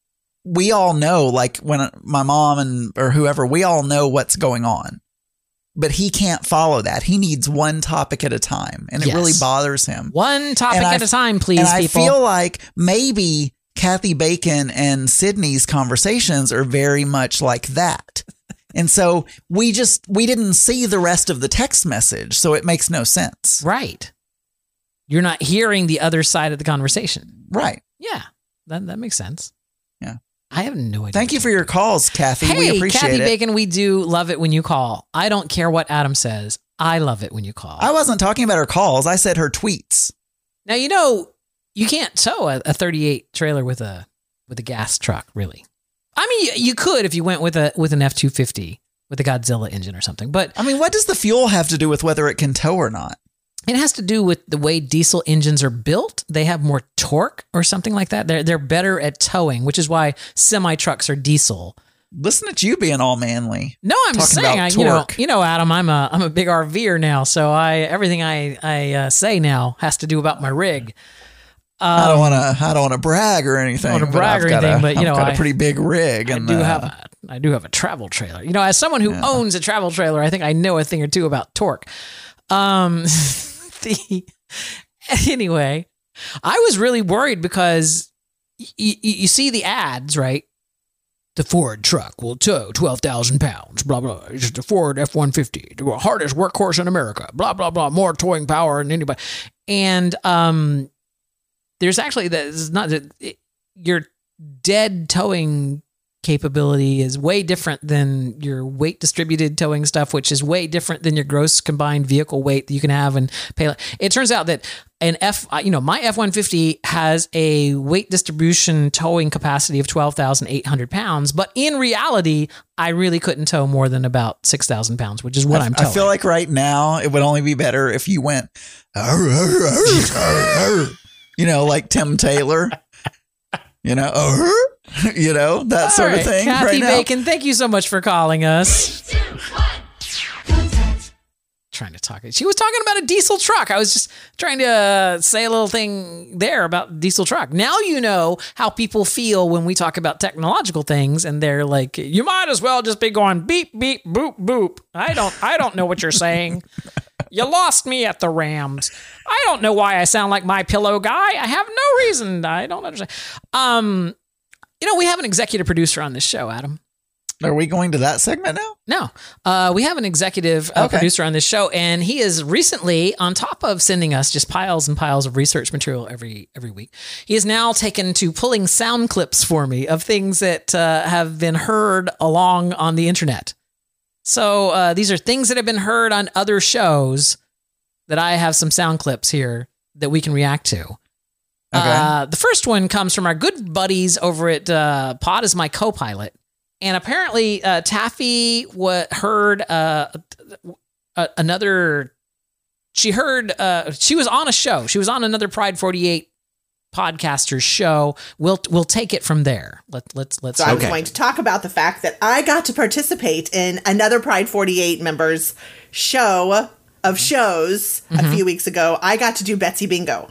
we all know, like when my mom or whoever, we all know what's going on. But he can't follow that. He needs one topic at a time, and it Yes. really bothers him. One topic And at a time, please, And people. I feel like maybe Kathy Bacon and Sydney's conversations are very much like that. And so we didn't see the rest of the text message, so it makes no sense. Right. You're not hearing the other side of the conversation. Right. Yeah. That makes sense. Yeah. I have no idea. Thank you for your calls, Kathy. Hey, we appreciate Kathy it. Bacon, we do love it when you call. I don't care what Adam says. I love it when you call. I wasn't talking about her calls. I said her tweets. Now, you know, you can't tow a 38 trailer with a gas truck, really. I mean, you could if you went with an F-250 with a Godzilla engine or something. But I mean, what does the fuel have to do with whether it can tow or not? it has to do with the way diesel engines are built. They have more torque or something like that. They're better at towing, which is why semi trucks are diesel. Listen at you being all manly. No, I'm just Talking saying. about torque. You know, Adam. I'm a big RVer now, so everything I say now has to do about my rig. I don't want to brag or anything. I don't wanna brag or I've got anything, but, you know, I've got I- a pretty big rig. I And do have a travel trailer. You know, as someone who owns a travel trailer, I think I know a thing or two about torque. Anyway, I was really worried because you see the ads, right? The Ford truck will tow 12,000 pounds, blah, blah. It's just a Ford F-150, the hardest workhorse in America, blah, blah, blah, more towing power than anybody. And there's actually, your dead towing capability is way different than your weight distributed towing stuff, which is way different than your gross combined vehicle weight that you can have and pay. It turns out that my F-150 has a weight distribution towing capacity of 12,800 pounds, but in reality, I really couldn't tow more than about 6,000 pounds, which is what I'm towing. I feel like right now it would only be better if you went, you know, like Tim Taylor, you know, that sort of thing. Kathy right now. Bacon, thank you so much for calling us. 3, 2, 1. Contact. Trying to talk. She was talking about a diesel truck. I was just trying to say a little thing there about diesel truck. Now you know how people feel when we talk about technological things, and they're like, "You might as well just be going beep beep boop boop." I don't know what you're saying. You lost me at the Rams. I don't know why I sound like My Pillow guy. I have no reason. I don't understand. You know, we have an executive producer on this show, Adam. Are we going to that segment now? No, we have an executive producer on this show, and he is recently, on top of sending us just piles and piles of research material every week, he is now taken to pulling sound clips for me of things that have been heard along on the internet. So these are things that have been heard on other shows that I have some sound clips here that we can react to. Okay. The first one comes from our good buddies over at Pod is My Co-Pilot. And apparently, Taffy heard another. She heard. She was on a show. She was on another Pride 48 podcaster's show. We'll take it from there. Let's. So I was going to talk about the fact that I got to participate in another Pride 48 members show of shows a few weeks ago. I got to do Betsy Bingo.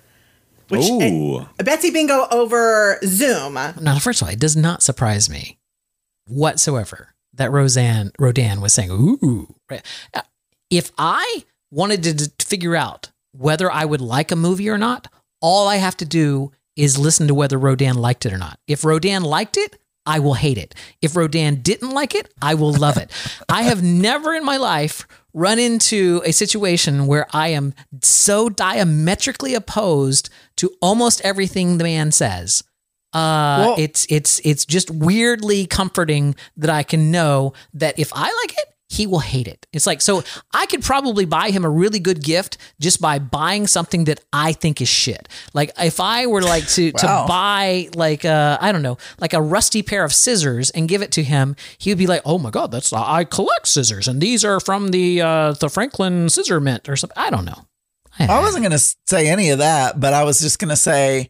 Betsy Bingo over Zoom. Now, first of all, it does not surprise me whatsoever that Rodan was saying, ooh. If I wanted to figure out whether I would like a movie or not, all I have to do is listen to whether Rodan liked it or not. If Rodan liked it, I will hate it. If Rodan didn't like it, I will love it. I have never in my life run into a situation where I am so diametrically opposed to almost everything the man says. It's just weirdly comforting that I can know that if I like it, he will hate it. It's like, so I could probably buy him a really good gift just by buying something that I think is shit. Like if I were like to buy like I don't know, like a rusty pair of scissors and give it to him, he would be like, oh my God, I collect scissors and these are from the Franklin Scissor Mint or something. I don't know. I wasn't going to say any of that, but I was just going to say,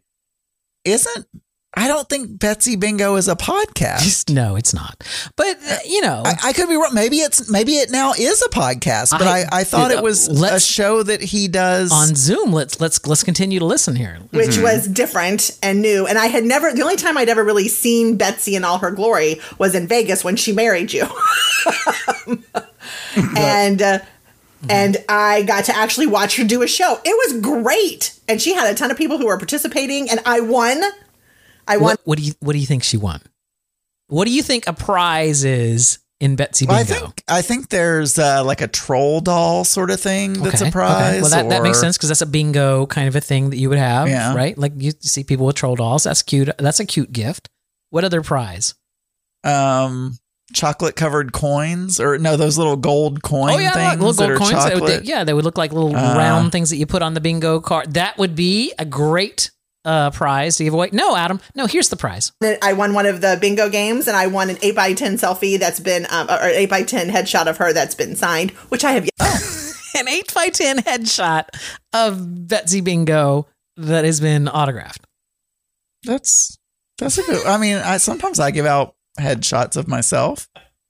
I don't think Betsy Bingo is a podcast. No, it's not. But I could be wrong. Maybe it now is a podcast. But I thought it was a show that he does on Zoom. Let's continue to listen here, which was different and new. And I had never. The only time I'd ever really seen Betsy in all her glory was in Vegas when she married you, and I got to actually watch her do a show. It was great, and she had a ton of people who were participating, and I won. What do you think she won? What do you think a prize is in Betsy Bingo? I think there's like a troll doll sort of thing that's a prize. Okay. Well, that makes sense because that's a bingo kind of a thing that you would have, right? Like you see people with troll dolls. That's cute. That's a cute gift. What other prize? Chocolate covered coins, or no, those little gold coin things. Like little gold coins. Chocolate. They would look like little round things that you put on the bingo card. That would be a great prize to give away. No, Adam. No, here's the prize. I won one of the bingo games, and I won an 8x10 selfie that's been, or 8x10 headshot of her that's been signed, which I have yet. An 8x10 headshot of Betsy Bingo that has been autographed. That's a good. I mean, sometimes I give out headshots of myself.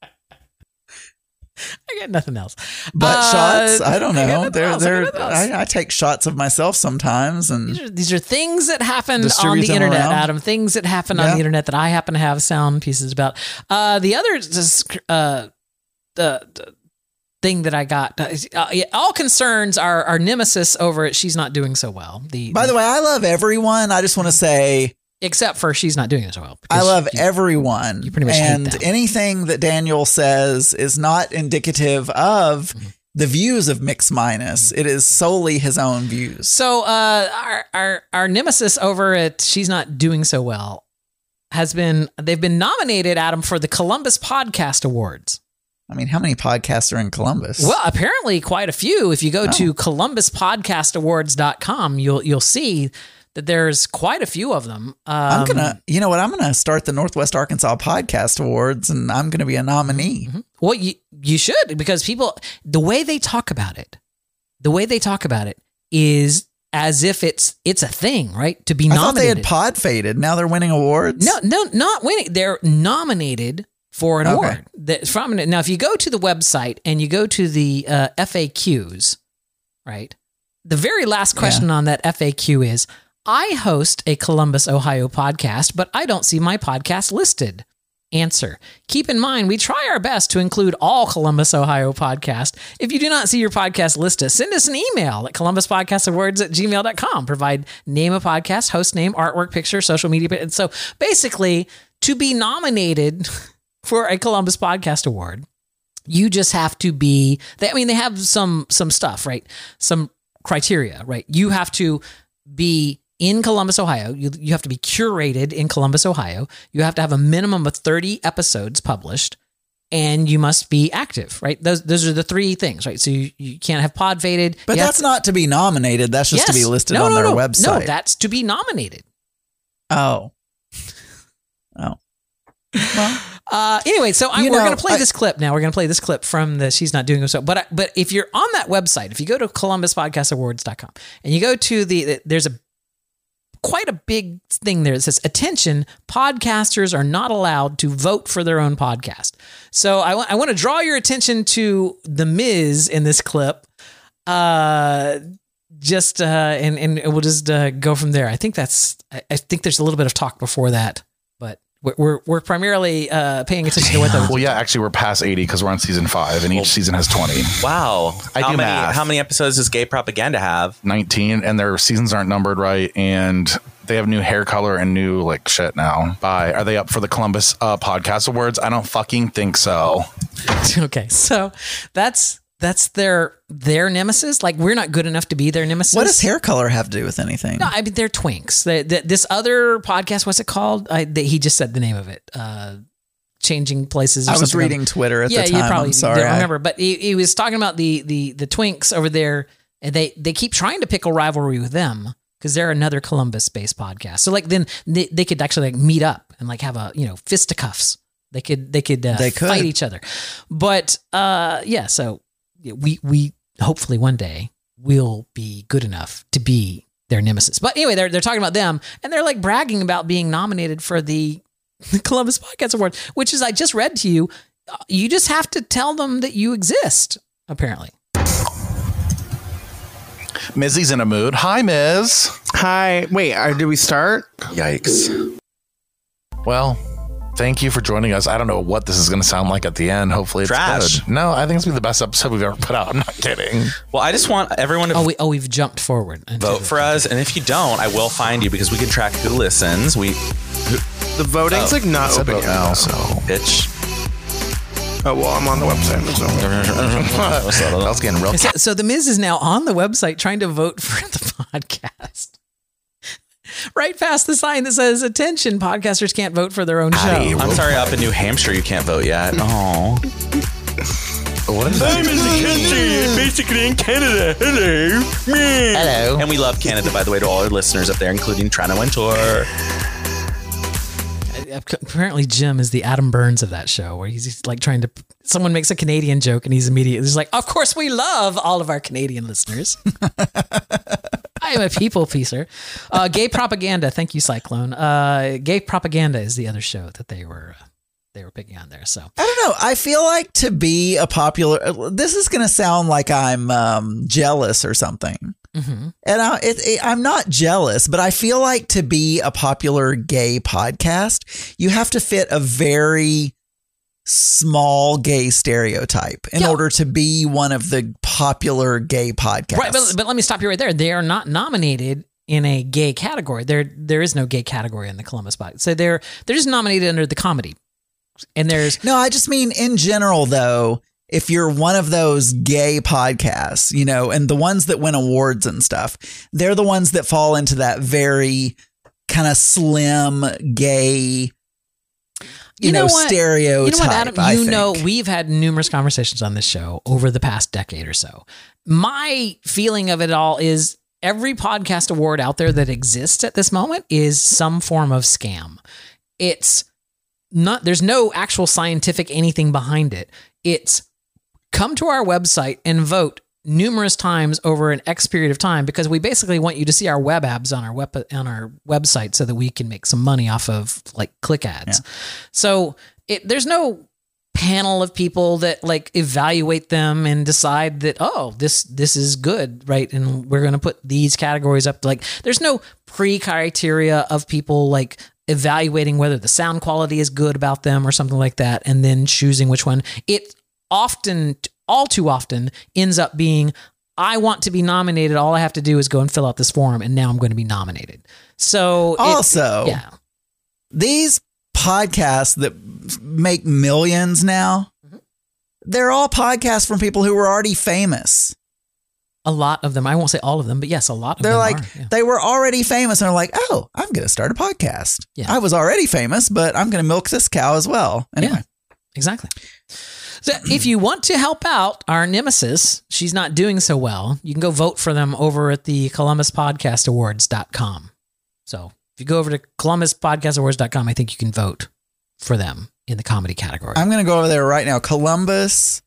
I got nothing else. But shots, I don't know. I take shots of myself sometimes, and these are things that happen on the internet, Adam. Things that happen on the internet that I happen to have sound pieces about. The other the thing that I got, all concerns our nemesis over it. She's not doing so well. By the way, I love everyone. I just want to say. Except for she's not doing it so well. I love everyone. You pretty much hate them. Anything that Daniel says is not indicative of the views of Mix Minus. It is solely his own views. So our nemesis over at She's Not Doing So Well they've been nominated, Adam, for the Columbus Podcast Awards. I mean, how many podcasts are in Columbus? Well, apparently quite a few. If you go to ColumbusPodcastAwards.com, you'll see that there's quite a few of them. I'm going to start the Northwest Arkansas Podcast Awards, and I'm going to be a nominee. Mm-hmm. Well, you should, because people, the way they talk about it is as if it's a thing, right? To be nominated. I thought they had pod faded. Now they're winning awards. No, not winning. They're nominated for an award. Now, if you go to the website and you go to the FAQs, right? The very last question on that FAQ is, I host a Columbus, Ohio podcast, but I don't see my podcast listed. Answer. Keep in mind, we try our best to include all Columbus, Ohio podcasts. If you do not see your podcast listed, send us an email at columbuspodcastawards@gmail.com. Provide name of podcast, host name, artwork, picture, social media. And so basically, to be nominated for a Columbus Podcast Award, you just have to be, they have some stuff, right? Some criteria, right? You have to be in Columbus, Ohio. You have to be curated in Columbus, Ohio. You have to have a minimum of 30 episodes published, and you must be active, right? Those are the three things, right? So you can't have pod faded. But that's not to be nominated. That's just to be listed on their website. No, that's to be nominated. Oh. Anyway, so we're going to play this clip now. We're going to play this clip from the She's Not Doing So. But if you're on that website, if you go to ColumbusPodcastAwards.com and you go to there's quite a big thing there that says, attention, podcasters are not allowed to vote for their own podcast. So I want to draw your attention to The Miz in this clip. And we'll just go from there. I think there's a little bit of talk before that, but we're primarily paying attention to what the. Well, yeah, actually, we're past 80 because we're on season 5, and each season has 20. Wow, How many episodes does Gay Propaganda have? 19, and their seasons aren't numbered right, and they have new hair color and new like shit now. Are they up for the Columbus Podcast Awards? I don't fucking think so. Okay, so that's their nemesis. Like, we're not good enough to be their nemesis. What does hair color have to do with anything? No, I mean, they're twinks. This other podcast, what's it called? He just said the name of it. Changing Places. Or I was reading Twitter at the time. You probably I'm sorry. don't remember, but he was talking about the twinks over there, and they keep trying to pick a rivalry with them because they're another Columbus-based podcast. So like then they could actually like meet up and like have a fisticuffs. They could fight each other, but so. We hopefully one day will be good enough to be their nemesis. But anyway, they're talking about them, and they're like bragging about being nominated for the Columbus Podcast Award, which is, I just read to you. You just have to tell them that you exist, apparently. Mizzy's in a mood. Hi, Miz. Hi. Wait, did we start? Yikes. Well, thank you for joining us. I don't know what this is going to sound like at the end. Hopefully it's Trash. good. No, I think it's going to be the best episode we've ever put out. I'm not kidding. Well, I just want everyone to we've jumped forward. vote for us. And if you don't, I will find you because we can track who listens. The voting's like not It's a open vote yet. now, so. Bitch. Oh, well, I'm on the website. So. That was getting real. So the Miz is now on the website trying to vote for the podcast. Right past the sign that says, attention, podcasters can't vote for their own show. I'm sorry, up in New Hampshire, you can't vote yet. Oh. What is that? Basically in Canada. Hello. Hello. And we love Canada, by the way, to all our listeners up there, including Trina Wintour. Apparently Jim is the Adam Burns of that show, where he's like trying to, someone makes a Canadian joke and he's immediately just like, of course we love all of our Canadian listeners. I am a people pleaser. Gay Propaganda. Thank you, Cyclone. Gay Propaganda is the other show that they were picking on there. So I don't know. I feel like to be a popular, this is going to sound like I'm jealous or something. Mm-hmm. And I'm not jealous, but I feel like to be a popular gay podcast, you have to fit a very small gay stereotype in order to be one of the popular gay podcasts. Right, but let me stop you right there. They are not nominated in a gay category. There is no gay category in the Columbus podcast. So they're just nominated under the comedy. And there's no, I just mean in general though. If you're one of those gay podcasts, and the ones that win awards and stuff, they're the ones that fall into that very kind of slim gay, stereotype. You know what, Adam? We've had numerous conversations on this show over the past decade or so. My feeling of it all is every podcast award out there that exists at this moment is some form of scam. It's not, there's no actual scientific anything behind it. It's come to our website and vote numerous times over an X period of time, because we basically want you to see our web abs on our website so that we can make some money off of like click ads. Yeah. So there's no panel of people that like evaluate them and decide that, oh, this is good, right? And we're going to put these categories up. Like there's no pre-criteria of people like evaluating whether the sound quality is good about them or something like that, and then choosing which one. It often, all too often, ends up being, I want to be nominated. All I have to do is go and fill out this form, and now I'm going to be nominated. So these podcasts that make millions now, they're all podcasts from people who were already famous. A lot of them. I won't say all of them, but yes, a lot of them. They're like, they were already famous and they're like, oh, I'm going to start a podcast. Yeah. I was already famous, but I'm going to milk this cow as well. Anyway. Yeah, exactly. So if you want to help out our nemesis, she's not doing so well, you can go vote for them over at the ColumbusPodcastAwards.com. So if you go over to ColumbusPodcastAwards.com, I think you can vote for them in the comedy category. I'm going to go over there right now. Columbus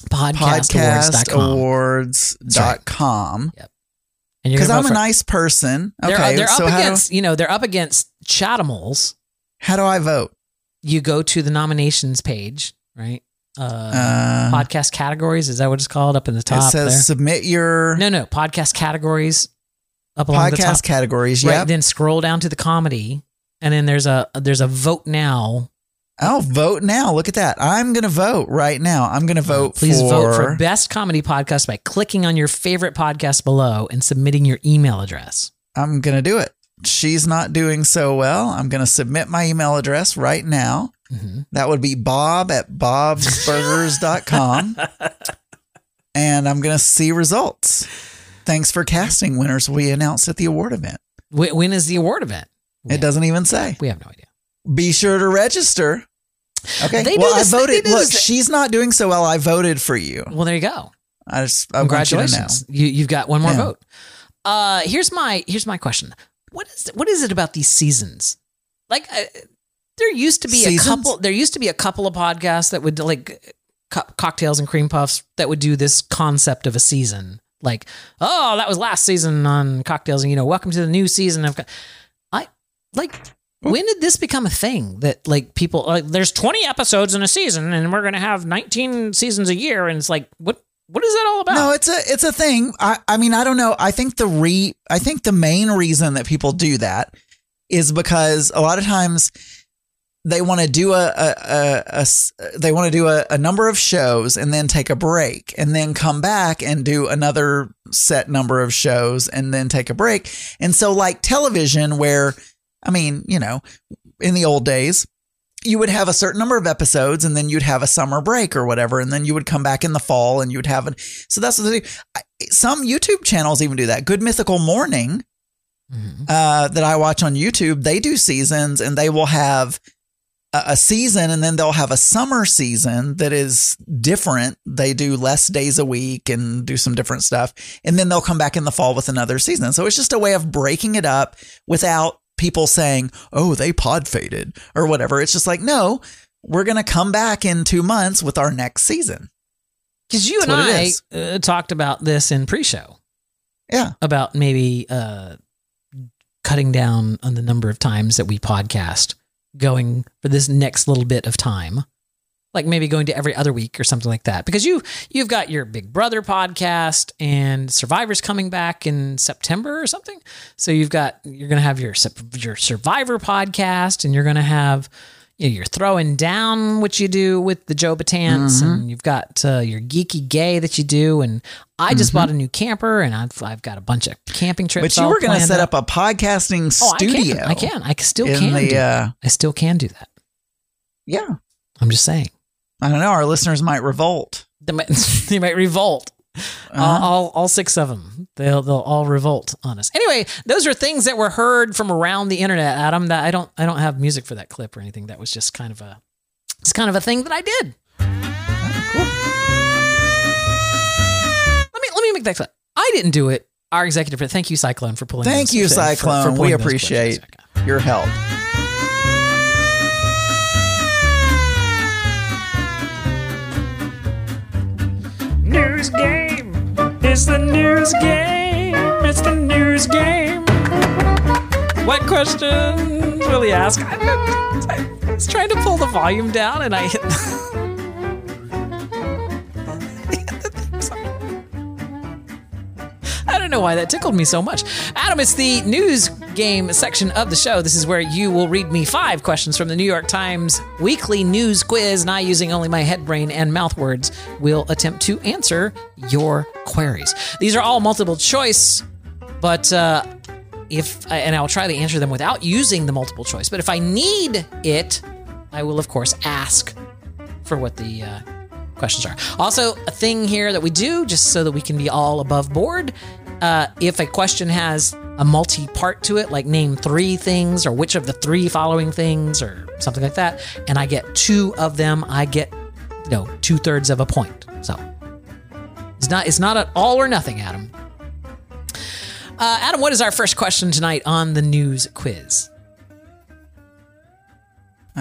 podcastawards.com. Right. Yep. And because I'm a nice person. Okay. They're up against, they're up against Chatimals. How do I vote? You go to the nominations page, right? Podcast categories. Is that what it's called up in the top? It says there? Submit your... No. Podcast categories up along the top. Podcast categories, yeah. Right, then scroll down to the comedy, and then there's a vote now. Oh, vote now. Look at that. I'm going to vote right now. I'm going to vote Please vote for best comedy podcast by clicking on your favorite podcast below and submitting your email address. I'm going to do it. She's not doing so well. I'm going to submit my email address right now. Mm-hmm. That would be bob@bobsburgers.com. And I'm going to see results. Thanks for casting winners we announced at the award event. When is the award event? It doesn't even say. We have no idea. Be sure to register. Okay. I voted. Look, she's not doing so well. I voted for you. Well, there you go. Congratulations. You've got one more vote. Here's my question. What is it about these seasons? Like there used to be a couple of podcasts that would like Cocktails and Cream Puffs that would do this concept of a season. Like, oh, that was last season on Cocktails, and welcome to the new season of when did this become a thing that like people like there's 20 episodes in a season and we're going to have 19 seasons a year, and it's like what is that all about? No, it's a thing. I mean, I don't know. I think the main reason that people do that is because a lot of times they want to do a number of shows and then take a break and then come back and do another set number of shows and then take a break. And so like television where, I mean, in the old days, you would have a certain number of episodes and then you'd have a summer break or whatever. And then you would come back in the fall and you would have it. So that's what they do. Some YouTube channels even do that. Good Mythical Morning that I watch on YouTube, they do seasons and they will have a season and then they'll have a summer season that is different. They do less days a week and do some different stuff. And then they'll come back in the fall with another season. So it's just a way of breaking it up without people saying, oh, they pod faded or whatever. It's just like, no, we're going to come back in 2 months with our next season. Because you and I talked about this in pre-show. Yeah. About maybe cutting down on the number of times that we podcast, going for this next little bit of time. Like maybe going to every other week or something like that. Because you've got your Big Brother podcast and Survivor's coming back in September or something. So you're going to have your Survivor podcast, and you're going to have you're Throwing Down, which you do with the Joe Batants, and you've got your Geeky Gay that you do. And I just bought a new camper, and I've got a bunch of camping trips. But you were going to set up a podcasting studio. I can. I still can do that. I still can do that. Yeah. I'm just saying. I don't know. Our listeners might revolt. They might revolt. All 6 of them. They'll all revolt on us. Anyway, those are things that were heard from around the internet, Adam. That I don't have music for that clip or anything. That was just kind of a thing that I did. Cool. Let me make that clip. I didn't do it. Our executive. Thank you, Cyclone, for pulling. Thank you, Cyclone. We appreciate your help. News game. It's the news game. It's the news game. What questions will he ask? I was trying to pull the volume down and I hit the theme song. I don't know why that tickled me so much. Adam, it's the news game section of the show. This is where you will read me 5 questions from the New York Times weekly news quiz, and I, using only my head, brain, and mouth words, will attempt to answer your queries. These are all multiple choice, but and I'll try to answer them without using the multiple choice. But if I need it, I will, of course, ask for what the questions are. Also, a thing here that we do, just so that we can be all above board, if a question has a multi-part to it, like name 3 things or which of the 3 following things or something like that, and I get 2 of them, I get 2/3 of a point. So it's not an all or nothing, Adam. Adam, what is our first question tonight on the news quiz?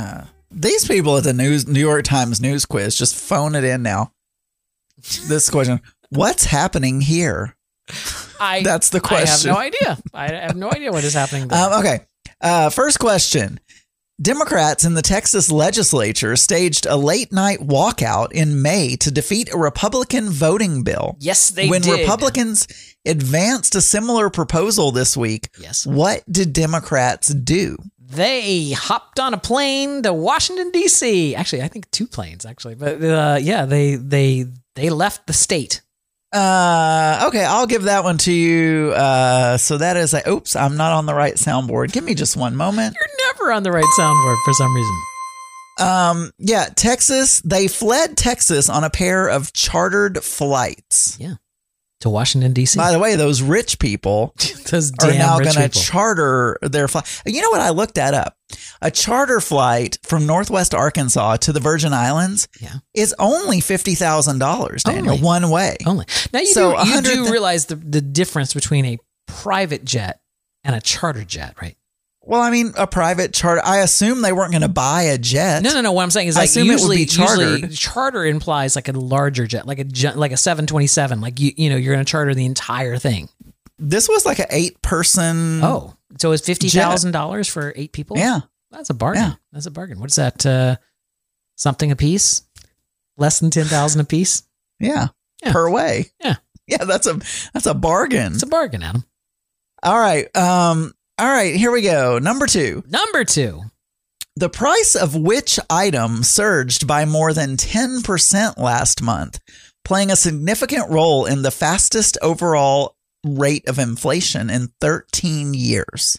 These people at the New York Times news quiz, just phone it in now. This question, what's happening here? That's the question. I have no idea. I have no idea what is happening there. Okay. First question. Democrats in the Texas legislature staged a late night walkout in May to defeat a Republican voting bill. Yes, they did. When did. Republicans advanced a similar proposal this week, what did Democrats do? They hopped on a plane to Washington, D.C. Actually, I think 2 planes, actually. But they left the state. Okay, I'll give that one to you. So that is oops, I'm not on the right soundboard. Give me just one moment. You're never on the right soundboard for some reason. Yeah, Texas. They fled Texas on a pair of chartered flights. Yeah. To Washington, D.C. By the way, those rich people are now going to charter their flight. You know what? I looked that up. A charter flight from Northwest Arkansas to the Virgin Islands is only $50,000, Daniel, one way. Only. Now, you do realize the difference between a private jet and a charter jet, right? Well, I mean, a private charter. I assume they weren't going to buy a jet. No. What I'm saying is, like, usually charter implies like a larger jet, like a 727. Like you're going to charter the entire thing. This was like an 8-person. Oh, so it's $50,000 for 8 people. Yeah, that's a bargain. Yeah. That's a bargain. What's that? Something a piece? Less than 10,000 a piece? Yeah, per way. Yeah, that's a bargain. It's a bargain, Adam. All right. All right, here we go. Number 2. The price of which item surged by more than 10% last month, playing a significant role in the fastest overall rate of inflation in 13 years.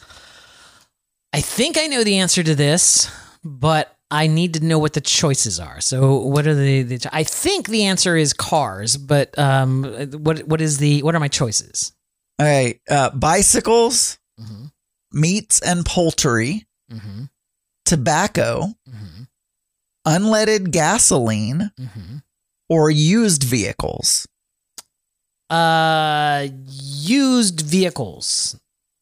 I think I know the answer to this, but I need to know what the choices are. So what are the I think the answer is cars, but what are my choices? All right, bicycles, meats and poultry, tobacco, unleaded gasoline, or used vehicles. Used vehicles.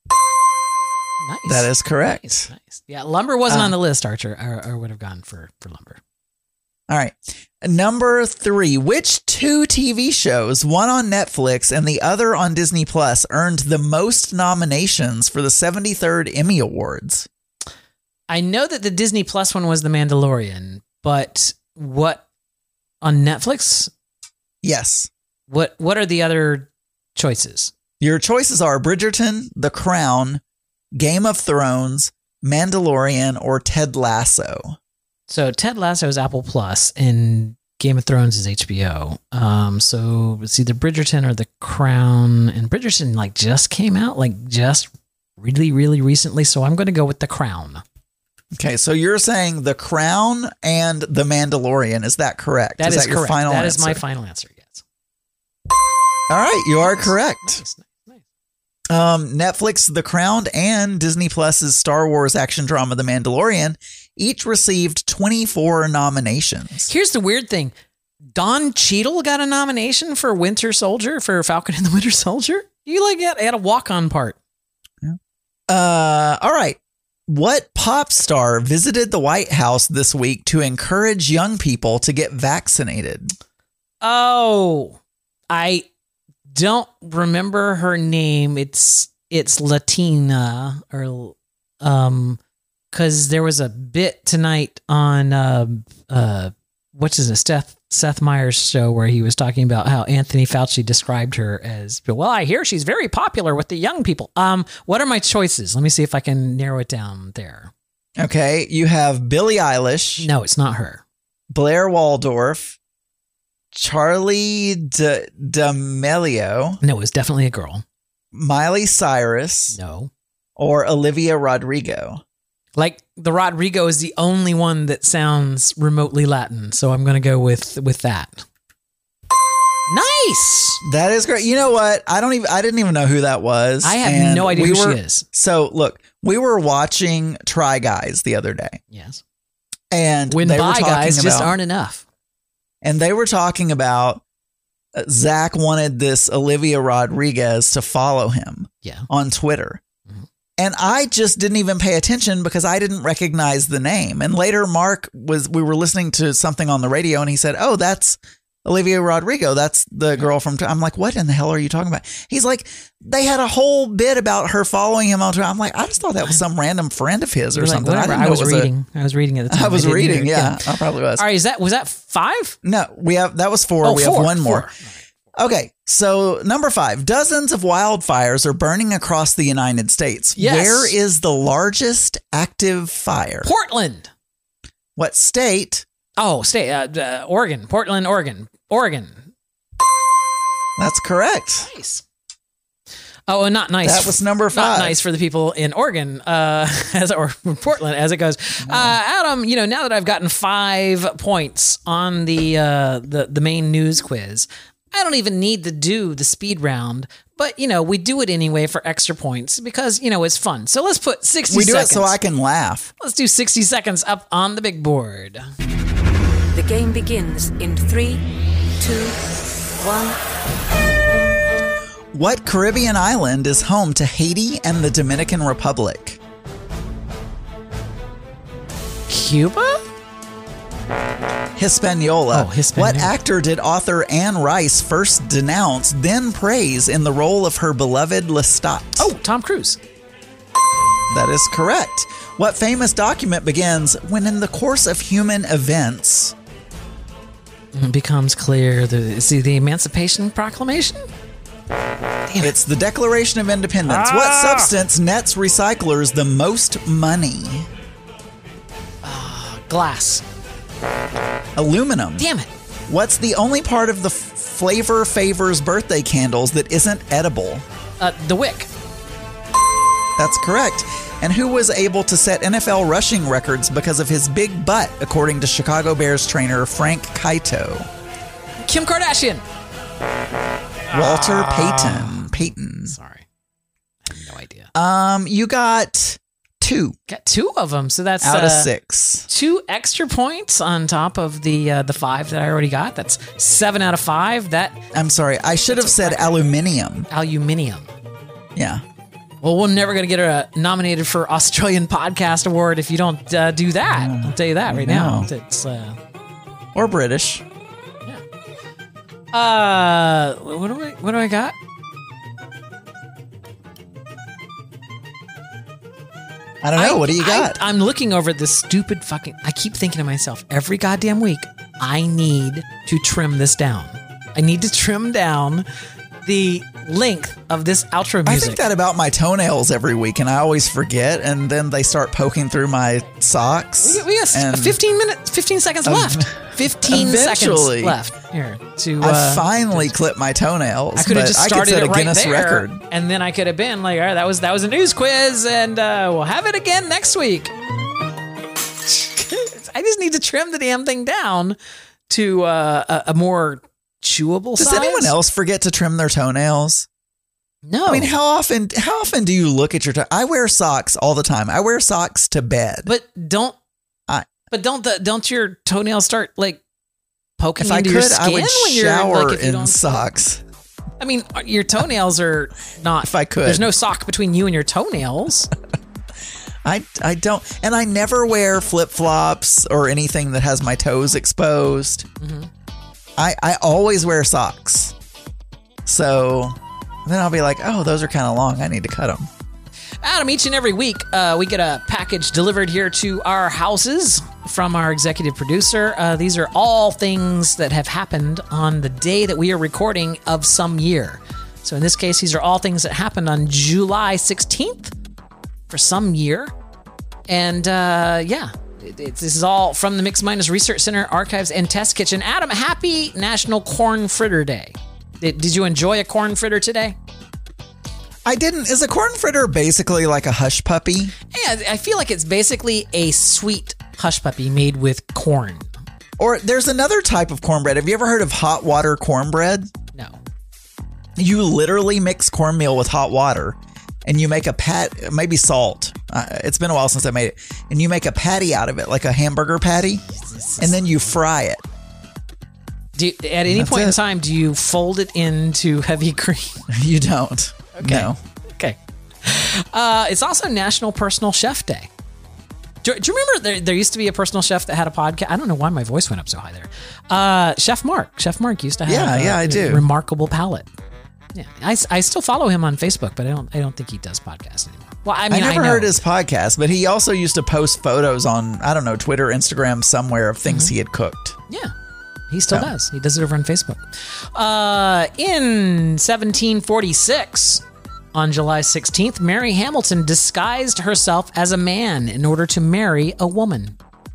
Nice. That is correct. Nice. Yeah, lumber wasn't on the list, Archer. I would have gone for lumber. All right. Number 3. Which 2 TV shows, one on Netflix and the other on Disney Plus, earned the most nominations for the 73rd Emmy Awards? I know that the Disney Plus one was The Mandalorian, but what on Netflix? Yes. What are the other choices? Your choices are Bridgerton, The Crown, Game of Thrones, Mandalorian, or Ted Lasso. So Ted Lasso is Apple Plus and Game of Thrones is HBO. So it's either Bridgerton or The Crown. And Bridgerton just came out just really, really recently. So I'm going to go with The Crown. Okay, so you're saying The Crown and The Mandalorian. Is that correct? Is that your correct. final answer? That is my final answer, yes. All right, you are correct. Nice. Netflix, The Crown, and Disney Plus's Star Wars action drama, The Mandalorian, each received 24 nominations. Here's the weird thing. Don Cheadle got a nomination for Winter Soldier, for Falcon and the Winter Soldier. You had a walk-on part. Yeah. All right. What pop star visited the White House this week to encourage young people to get vaccinated? Oh, I don't remember her name. It's Latina or because there was a bit tonight on what's his name, Seth Meyers' show where he was talking about how Anthony Fauci described her as, well, I hear she's very popular with the young people. What are my choices? Let me see if I can narrow it down there. Okay, you have Billie Eilish. No, it's not her. Blair Waldorf. Charlie D'Amelio. No, it's definitely a girl. Miley Cyrus. No. Or Olivia Rodrigo. The Rodrigo is the only one that sounds remotely Latin, so I'm going to go with that. Nice. That is great. You know what? I didn't even know who that was. I have no idea who she is. So look, we were watching Try Guys the other day. Yes. And when Bi Guys just aren't enough. And they were talking about Zach wanted this Olivia Rodriguez to follow him on Twitter. And I just didn't even pay attention because I didn't recognize the name. And later we were listening to something on the radio and he said, oh, that's Olivia Rodrigo. That's the girl from, I'm like, what in the hell are you talking about? He's like, they had a whole bit about her following him on Twitter. I'm like, I just thought that was some random friend of his or something. I was reading at the time. I was reading. Yeah, I probably was. All right. Was that 5? No, that was 4. We have one more. Okay. So number 5, dozens of wildfires are burning across the United States. Yes. Where is the largest active fire? Portland. What state? Oh, state. Oregon. Portland, Oregon. That's correct. Nice. Oh, and not nice. That was number 5. Not nice for the people in Oregon, or Portland, as it goes. Adam, now that I've gotten 5 points on the main news quiz, I don't even need to do the speed round, but we do it anyway for extra points because it's fun. So let's put 60 seconds. We do it so I can laugh. Let's do 60 seconds up on the big board. The game begins in 3, 2, 1. What Caribbean island is home to Haiti and the Dominican Republic? Cuba? Hispaniola. Oh, Hispaniola. What actor did author Anne Rice first denounce, then praise in the role of her beloved Lestat? Oh, Tom Cruise. That is correct. What famous document begins, when in the course of human events... It becomes clear the Emancipation Proclamation? It's the Declaration of Independence. What substance nets recyclers the most money? Glass. Aluminum. Damn it. What's the only part of the Flavor Favors birthday candles that isn't edible? The wick. That's correct. And who was able to set NFL rushing records because of his big butt, according to Chicago Bears trainer Frank Kaito? Kim Kardashian. Walter Payton. Sorry. I have no idea. You got 2. Got 2 of them, so that's out of 6. 2 extra points on top of the 5 that I already got. That's 7 out of 5. I'm sorry, I should have said aluminium. Aluminium. Yeah. Well, we're never going to get nominated for Australian Podcast Award if you don't do that. I'll tell you that right now. It's or British. Yeah. What do I got? I don't know. What do you got? I'm looking over this stupid fucking... I keep thinking to myself, every goddamn week, I need to trim this down. I need to trim down the length of this outro music. I think that about my toenails every week, and I always forget, and then they start poking through my socks. We got 15 seconds left. 15 seconds left here to. I finally clipped my toenails. I could have just started set a right Guinness there, record, and then I could have been like, all right, that was a news quiz, and we'll have it again next week. I just need to trim the damn thing down to a more chewable size. Does anyone else forget to trim their toenails? No. I mean, how often do you look at your I wear socks all the time. I wear socks to bed. But don't your toenails start like poking into your skin I would when shower you're like, in socks. I mean, your toenails are not. If I could. There's no sock between you and your toenails. I don't, and I never wear flip-flops or anything that has my toes exposed. Mm-hmm. I always wear socks. So then I'll be like, oh, those are kind of long. I need to cut them. Adam, each and every week, we get a package delivered here to our houses from our executive producer. These are all things that have happened on the day that we are recording of some year. So in this case, these are all things that happened on July 16th for some year. And this is all from the Mix Minus Research Center, Archives, and Test Kitchen. Adam, happy National Corn Fritter Day. Did you enjoy a corn fritter today? I didn't. Is a corn fritter basically like a hush puppy? Yeah, I feel like it's basically a sweet hush puppy made with corn. Or there's another type of cornbread. Have you ever heard of hot water cornbread? No. You literally mix cornmeal with hot water and you make a maybe salt. It's been a while since I made it. And you make a patty out of it, like a hamburger patty, and then you fry it. At any point in time, do you fold it into heavy cream? You don't. Okay. No. Okay. It's also National Personal Chef Day. Do you remember there used to be a personal chef that had a podcast? I don't know why my voice went up so high there. Chef Mark. Chef Mark used to have I do. remarkable palate. Yeah, I still follow him on Facebook, but I don't think he does podcasts anymore. Well, I mean, I never heard his podcast, but he also used to post photos on, I don't know, Twitter, Instagram, somewhere of things he had cooked. Yeah, he still does. He does it over on Facebook. In 1746, on July 16th, Mary Hamilton disguised herself as a man in order to marry a woman.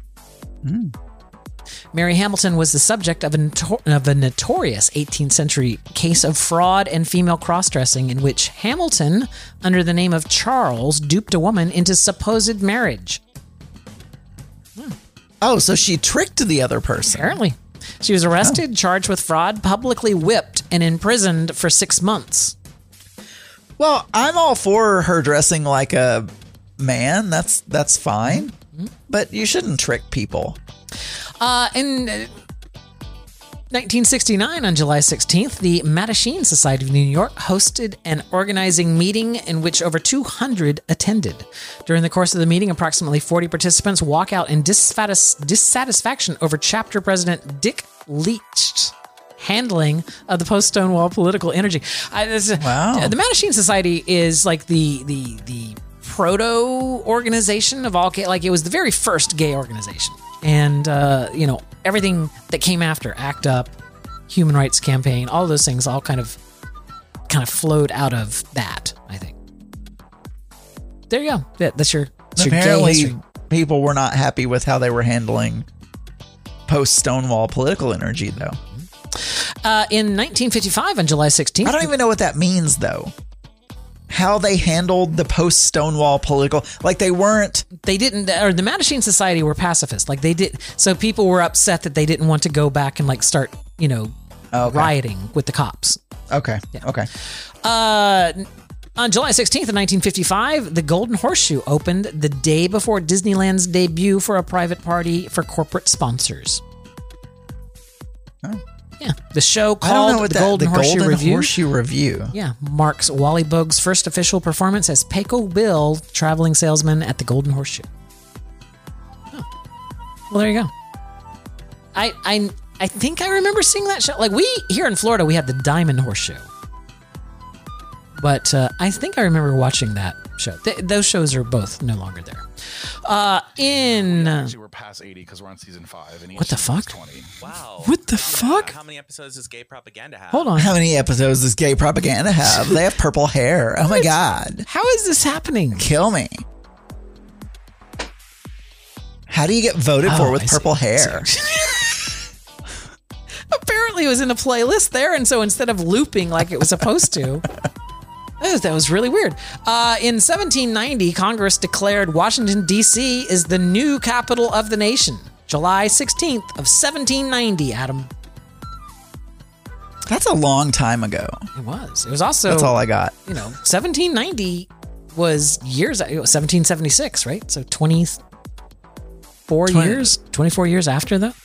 Mary Hamilton was the subject of a notorious 18th century case of fraud and female cross-dressing in which Hamilton, under the name of Charles, duped a woman into supposed marriage. Oh, so she tricked the other person. Apparently. She was arrested, charged with fraud, publicly whipped, and imprisoned for 6 months. Well, I'm all for her dressing like a man. That's fine. But you shouldn't trick people. In 1969, on July 16th, the Mattachine Society of New York hosted an organizing meeting in which over 200 attended. During the course of the meeting, approximately 40 participants walk out in dissatisfaction over chapter president Dick Leach's handling of the post-Stonewall political energy. Wow. The Mattachine Society is like the proto-organization of all gay, like it was the very first gay organization. And, everything that came after, ACT UP, Human Rights Campaign, all those things all kind of flowed out of that, I think. There you go. That's your gay history. People were not happy with how they were handling post-Stonewall political energy, though. In 1955, on July 16th... I don't even know what that means, though. How they handled the post-Stonewall political, like they didn't, or the Mattachine Society were pacifist. Like they did, so people were upset that they didn't want to go back and like start, rioting with the cops. Okay. Yeah. Okay. On July 16th of 1955, the Golden Horseshoe opened the day before Disneyland's debut for a private party for corporate sponsors. Oh. Yeah, the show called the Golden Horseshoe Review. Yeah, marks Wally Bogue's first official performance as Pecos Bill, traveling salesman at the Golden Horseshoe. Oh. Well, there you go. I think I remember seeing that show. Like here in Florida, we had the Diamond Horseshoe. But I think I remember watching that show. Those shows are both no longer there. Actually, we're past 80 because we're on season 5. And what the fuck? 20. Wow. What the fuck? How many episodes does Gay Propaganda have? Hold on. How many episodes does Gay Propaganda have? They have purple hair. Oh my God. How is this happening? Kill me. How do you get voted for with purple hair? Apparently it was in a playlist there, and so instead of looping like it was supposed to... That was really weird. In 1790, Congress declared Washington, D.C. is the new capital of the nation. July 16th of 1790, Adam. That's a long time ago. It was. It was also... That's all I got. 1790 was years... It was 1776, right? So 24 years after that?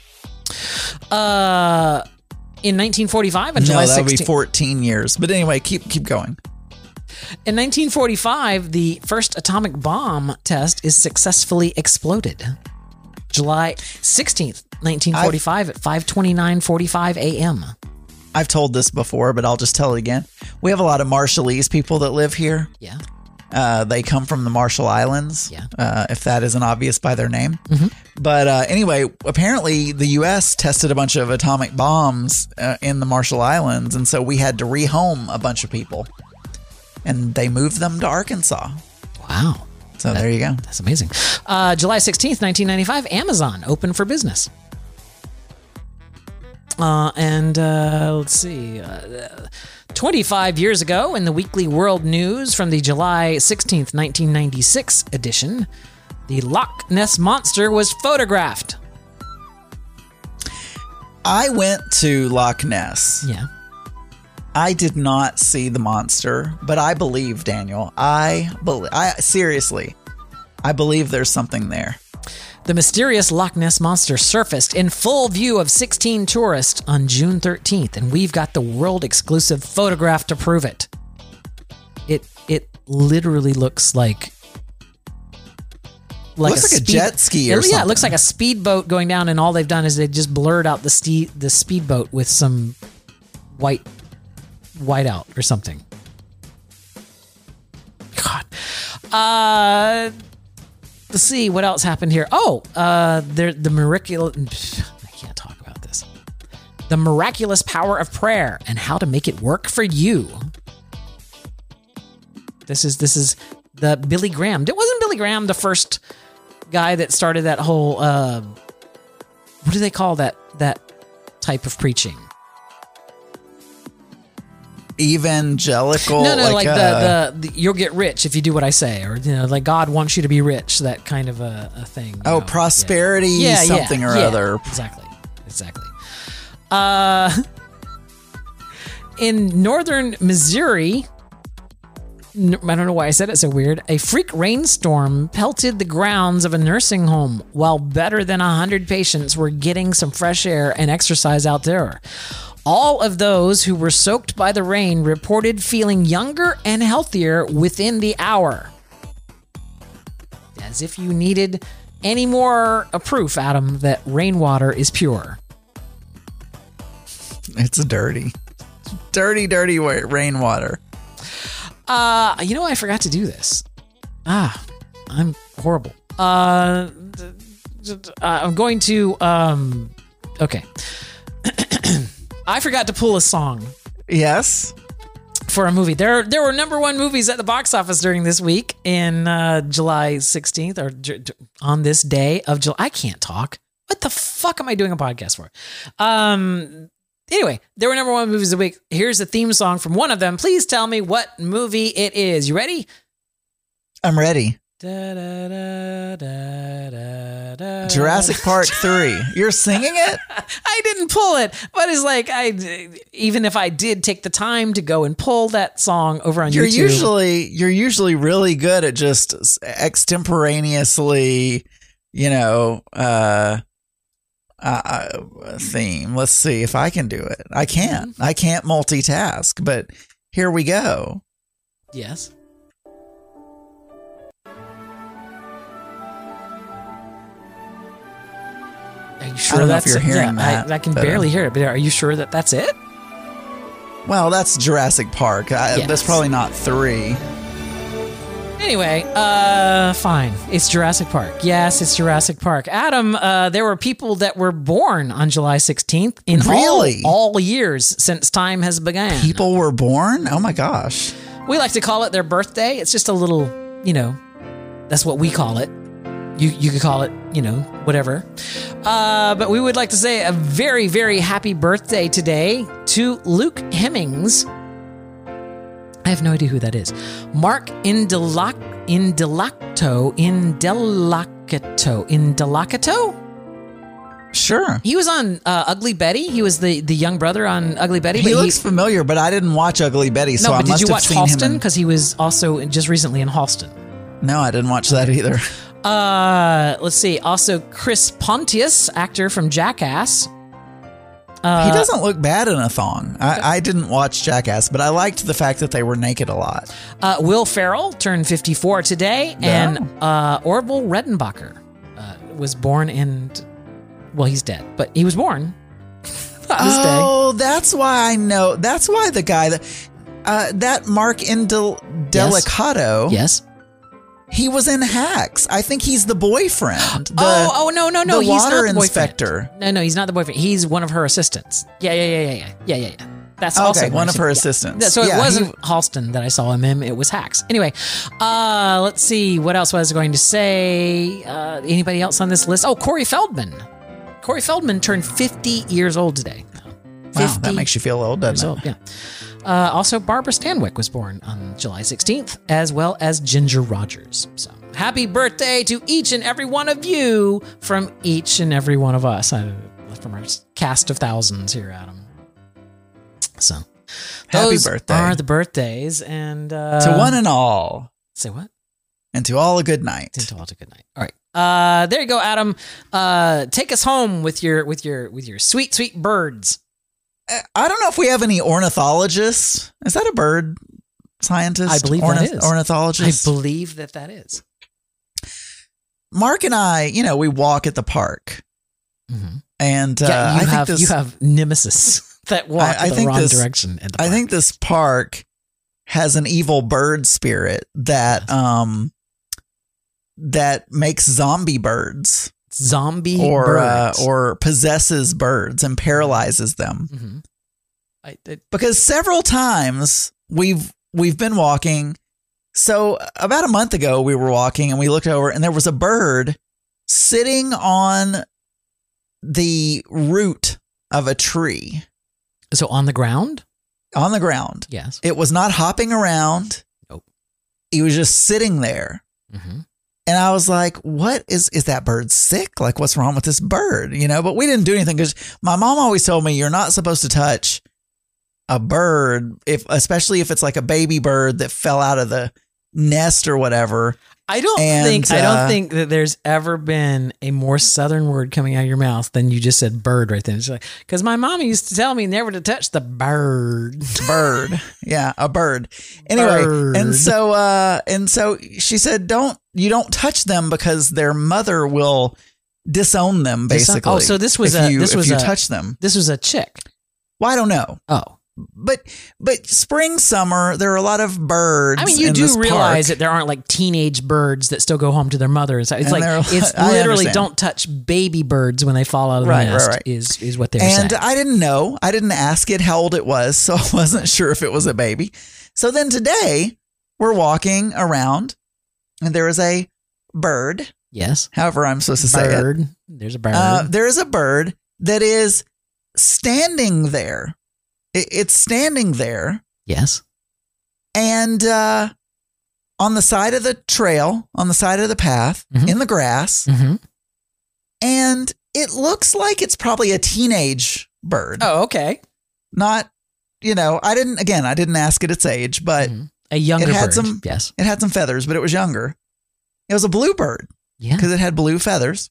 In 1945, on July 16th... No, that would be 14 years. But anyway, keep going. In 1945, the first atomic bomb test is successfully exploded. July 16th, 1945 at 5:29:45 a.m. I've told this before, but I'll just tell it again. We have a lot of Marshallese people that live here. Yeah. They come from the Marshall Islands, if that isn't obvious by their name. Mm-hmm. But anyway, apparently the U.S. tested a bunch of atomic bombs in the Marshall Islands, and so we had to rehome a bunch of people. And they moved them to Arkansas. Wow. So there you go. That's amazing. July 16th, 1995, Amazon opened for business. Let's see. 25 years ago, in the Weekly World News from the July 16th, 1996 edition, the Loch Ness Monster was photographed. I went to Loch Ness. Yeah. I did not see the monster, but I believe, Daniel. Seriously, I believe there's something there. The mysterious Loch Ness Monster surfaced in full view of 16 tourists on June 13th, and we've got the world-exclusive photograph to prove it. It literally looks like looks like a jet ski or something. Yeah, it looks like a speedboat going down, and all they've done is they just blurred out the speedboat with some white out or something. God. Let's see what else happened here. Oh, the miraculous. I can't talk about this. The miraculous power of prayer and how to make it work for you. This is the Billy Graham. It wasn't Billy Graham the first guy that started that whole. What do they call that type of preaching? Evangelical. No, like the you'll get rich if you do what I say, or like God wants you to be rich, that kind of a thing. Oh, prosperity, something or other. Exactly. In northern Missouri, I don't know why I said it so weird, a freak rainstorm pelted the grounds of a nursing home while better than 100 patients were getting some fresh air and exercise out there. All of those who were soaked by the rain reported feeling younger and healthier within the hour. As if you needed any more proof, Adam, that rainwater is pure. It's dirty rainwater. I forgot to do this. I'm horrible. I'm going to, okay. I forgot to pull a song. Yes. For a movie. There were number one movies at the box office during this week in July 16th, or on this day of July. I can't talk. What the fuck am I doing a podcast for? Anyway, there were number one movies of the week. Here's the theme song from one of them. Please tell me what movie it is. You ready? I'm ready. Jurassic Park 3. You're singing it? I didn't pull it, but it's like even if I did take the time to go and pull that song over on YouTube. You're usually really good at just extemporaneously, theme. Let's see if I can do it. I can't multitask, but here we go. Yes. Are you sure that's if you're hearing that? I can barely hear it, but are you sure that that's it? Well, that's Jurassic Park. Yes. That's probably not 3. Anyway, fine. It's Jurassic Park. Yes, it's Jurassic Park. Adam, there were people that were born on July 16th in all years since time has begun. People were born? Oh my gosh. We like to call it their birthday. It's just a little, that's what we call it. You could call it, whatever. But we would like to say a very, very happy birthday today to Luke Hemmings. I have no idea who that is. Mark Indelacato? Sure. He was on Ugly Betty. He was the young brother on Ugly Betty. He looks familiar, but I didn't watch Ugly Betty, so I must have seen him. Did you watch Halston? Because he was also just recently in Halston. No, I didn't watch that either. Let's see. Also, Chris Pontius, actor from Jackass. He doesn't look bad in a thong. I didn't watch Jackass, but I liked the fact that they were naked a lot. Will Ferrell turned 54 today, and Orville Redenbacher was born in... Well, he's dead, but he was born on this day. Oh, that's why I know. That's why the guy that Mark Indelacato... Yes. He was in Hacks. I think he's the boyfriend. No. The he's water not the inspector. No, he's not the boyfriend. He's one of her assistants. Yeah. That's also one of her assistants. So it wasn't Halston that I saw him in. It was Hacks. Anyway, let's see. What else was I going to say? Anybody else on this list? Oh, Corey Feldman. Corey Feldman turned 50 years old today. Wow, that makes you feel old, doesn't it? Yeah. Also, Barbara Stanwyck was born on July 16th, as well as Ginger Rogers. So, happy birthday to each and every one of you from each and every one of us. From our cast of thousands here, Adam. So, happy birthday. Are the birthdays, and to one and all. Say what? And to all a good night. And to all a good night. All right. There you go, Adam. Take us home with your sweet, sweet birds. I don't know if we have any ornithologists. Is that a bird? scientist? I believe that is. Ornithologist? I believe that is. Mark and I, we walk at the park. Mm-hmm. And you I think you have nemesis that walk in the wrong direction. In the park. I think this park has an evil bird spirit that that makes zombie birds. Birds. Or possesses birds and paralyzes them. Mm-hmm. Because several times we've been walking. So about a month ago we were walking and we looked over and there was a bird sitting on the root of a tree. So on the ground? On the ground. Yes. It was not hopping around. Nope. He was just sitting there. Mm-hmm. And I was like, what is that bird sick? Like, what's wrong with this bird? But we didn't do anything because my mom always told me you're not supposed to touch a bird, especially if it's like a baby bird that fell out of the nest or whatever. I don't think that there's ever been a more southern word coming out of your mouth than you just said bird right then. It's like, because my mom used to tell me never to touch the bird. Bird. Yeah, a bird. Anyway, bird. and so she said you don't touch them because their mother will disown them basically. Oh, so this was if you touch them. This was a chick. Well, I don't know. Oh. But spring, summer, there are a lot of birds. I mean, you do realize that there aren't like teenage birds that still go home to their mother. It's like it's literally don't touch baby birds when they fall out of the nest. Right. Is what they're saying. And I didn't know. I didn't ask it how old it was, so I wasn't sure if it was a baby. So then today we're walking around, and there is a bird. Yes. However, I'm supposed to say it. There's a bird. There is a bird that is standing there. It's standing there. Yes. And on the side of the trail, on the side of the path, in the grass. Mm-hmm. And it looks like it's probably a teenage bird. Oh, okay. Not, I didn't ask it its age, but a younger bird. Yes. It had some feathers, but it was younger. It was a blue bird. Yeah. Because it had blue feathers.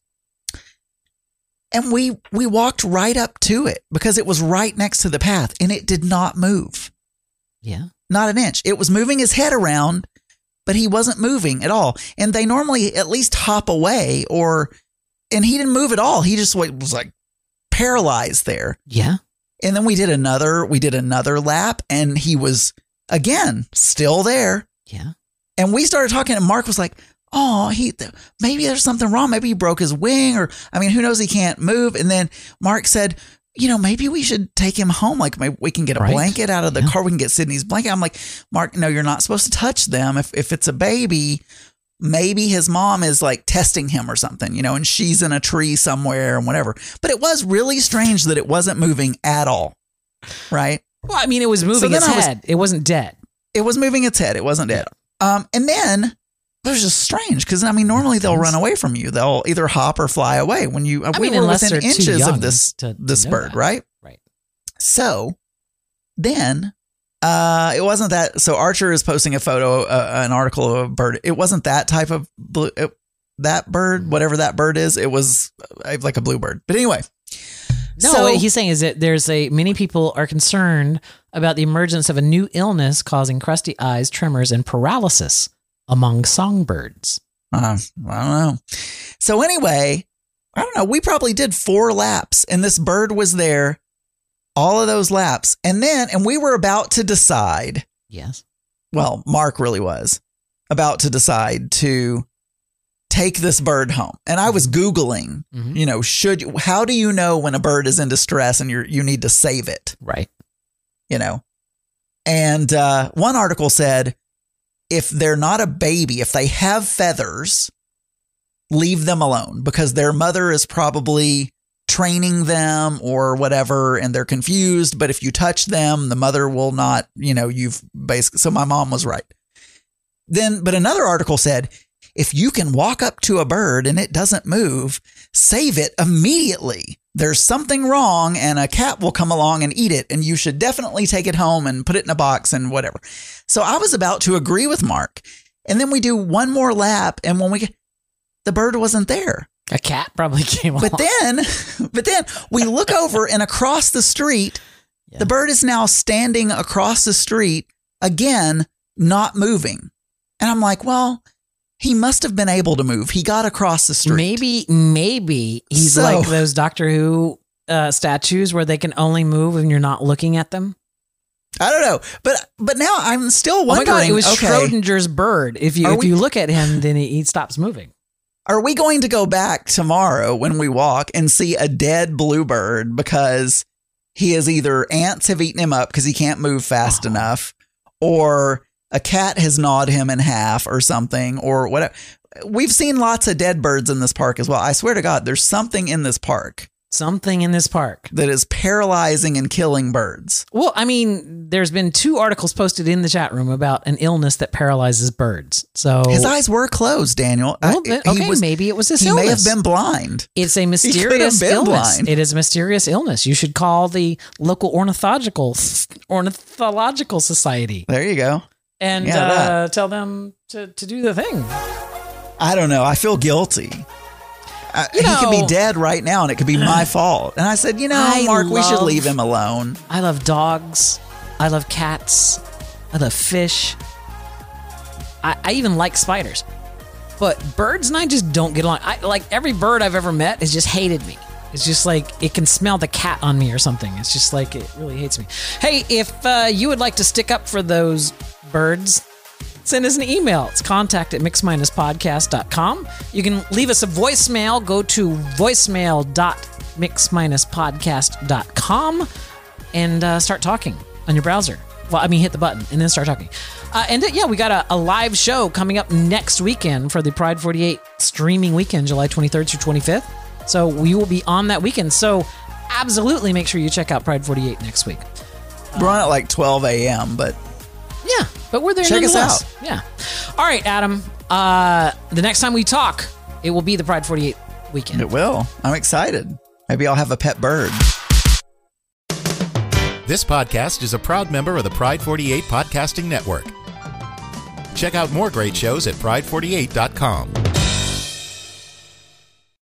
And we walked right up to it because it was right next to the path and it did not move. Yeah. Not an inch. It was moving his head around, but he wasn't moving at all. And they normally at least hop away and he didn't move at all. He just was like paralyzed there. Yeah. And then we did another lap and he was again still there. Yeah. And we started talking and Mark was like, oh, maybe there's something wrong. Maybe he broke his wing who knows? He can't move. And then Mark said, maybe we should take him home. Like maybe we can get a blanket out of the car. We can get Sydney's blanket. I'm like, Mark, no, you're not supposed to touch them. If it's a baby, maybe his mom is like testing him or something, and she's in a tree somewhere and whatever. But it was really strange that it wasn't moving at all. Right. Well, I mean, it was moving its head. It wasn't dead. It was moving its head. It wasn't dead. And then it was just strange because normally they'll run away from you. They'll either hop or fly away when you. We were within inches of this bird, right? Right. So then, it wasn't that. So Archer is posting a photo, an article of a bird. It wasn't that type of blue. That bird, whatever that bird is, it was like a blue bird. But anyway. No, what he's saying is that many people are concerned about the emergence of a new illness causing crusty eyes, tremors, and paralysis among songbirds. I don't know. So anyway, I don't know. We probably did 4 laps and this bird was there all of those laps. And we were about to decide. Yes. Well, Mark really was about to decide to take this bird home. And I was Googling, how do you know when a bird is in distress and you need to save it? Right. And one article said, if they're not a baby, if they have feathers, leave them alone because their mother is probably training them or whatever and they're confused. But if you touch them, the mother will not, you've basically. So my mom was right. But another article said, if you can walk up to a bird and it doesn't move, save it immediately. There's something wrong and a cat will come along and eat it. And you should definitely take it home and put it in a box and whatever. So I was about to agree with Mark. And then we do one more lap. And when the bird wasn't there. A cat probably came along. But then we look over and across the street, the bird is now standing across the street again, not moving. And I'm like, well, he must have been able to move. He got across the street. Maybe he's like those Doctor Who statues where they can only move when you're not looking at them. I don't know, but now I'm still wondering. Oh my God, it was Schrodinger's bird. If you look at him, then he stops moving. Are we going to go back tomorrow when we walk and see a dead bluebird because he is either ants have eaten him up because he can't move fast enough, or a cat has gnawed him in half or something, or whatever? We've seen lots of dead birds in this park as well. I swear to God, there's something in this park. Something in this park that is paralyzing and killing birds. Well, I mean, there's been 2 articles posted in the chat room about an illness that paralyzes birds. So his eyes were closed, Daniel. Well, maybe it was his illness. He may have been blind. It's a mysterious illness. Blind. It is a mysterious illness. You should call the local ornithological society. There you go. And tell them to do the thing. I don't know. I feel guilty. He could be dead right now and it could be my fault. And I said, Mark, we should leave him alone. I love dogs. I love cats. I love fish. I even like spiders. But birds and I just don't get along. Like every bird I've ever met has just hated me. It's just like it can smell the cat on me or something. It's just like it really hates me. Hey, if you would like to stick up for those birds, send us an email. It's contact@mix-podcast.com. You can leave us a voicemail. Go to voicemail.mix-podcast.com and start talking on your browser. Well, I mean, hit the button and then start talking. We got a live show coming up next weekend for the Pride 48 streaming weekend, July 23rd through 25th. So we will be on that weekend. So absolutely make sure you check out Pride 48 next week. We're on at like 12 a.m., but... Yeah, but we're there. Check us out. Yeah. All right, Adam. The next time we talk, it will be the Pride 48 weekend. It will. I'm excited. Maybe I'll have a pet bird. This podcast is a proud member of the Pride 48 Podcasting Network. Check out more great shows at pride48.com.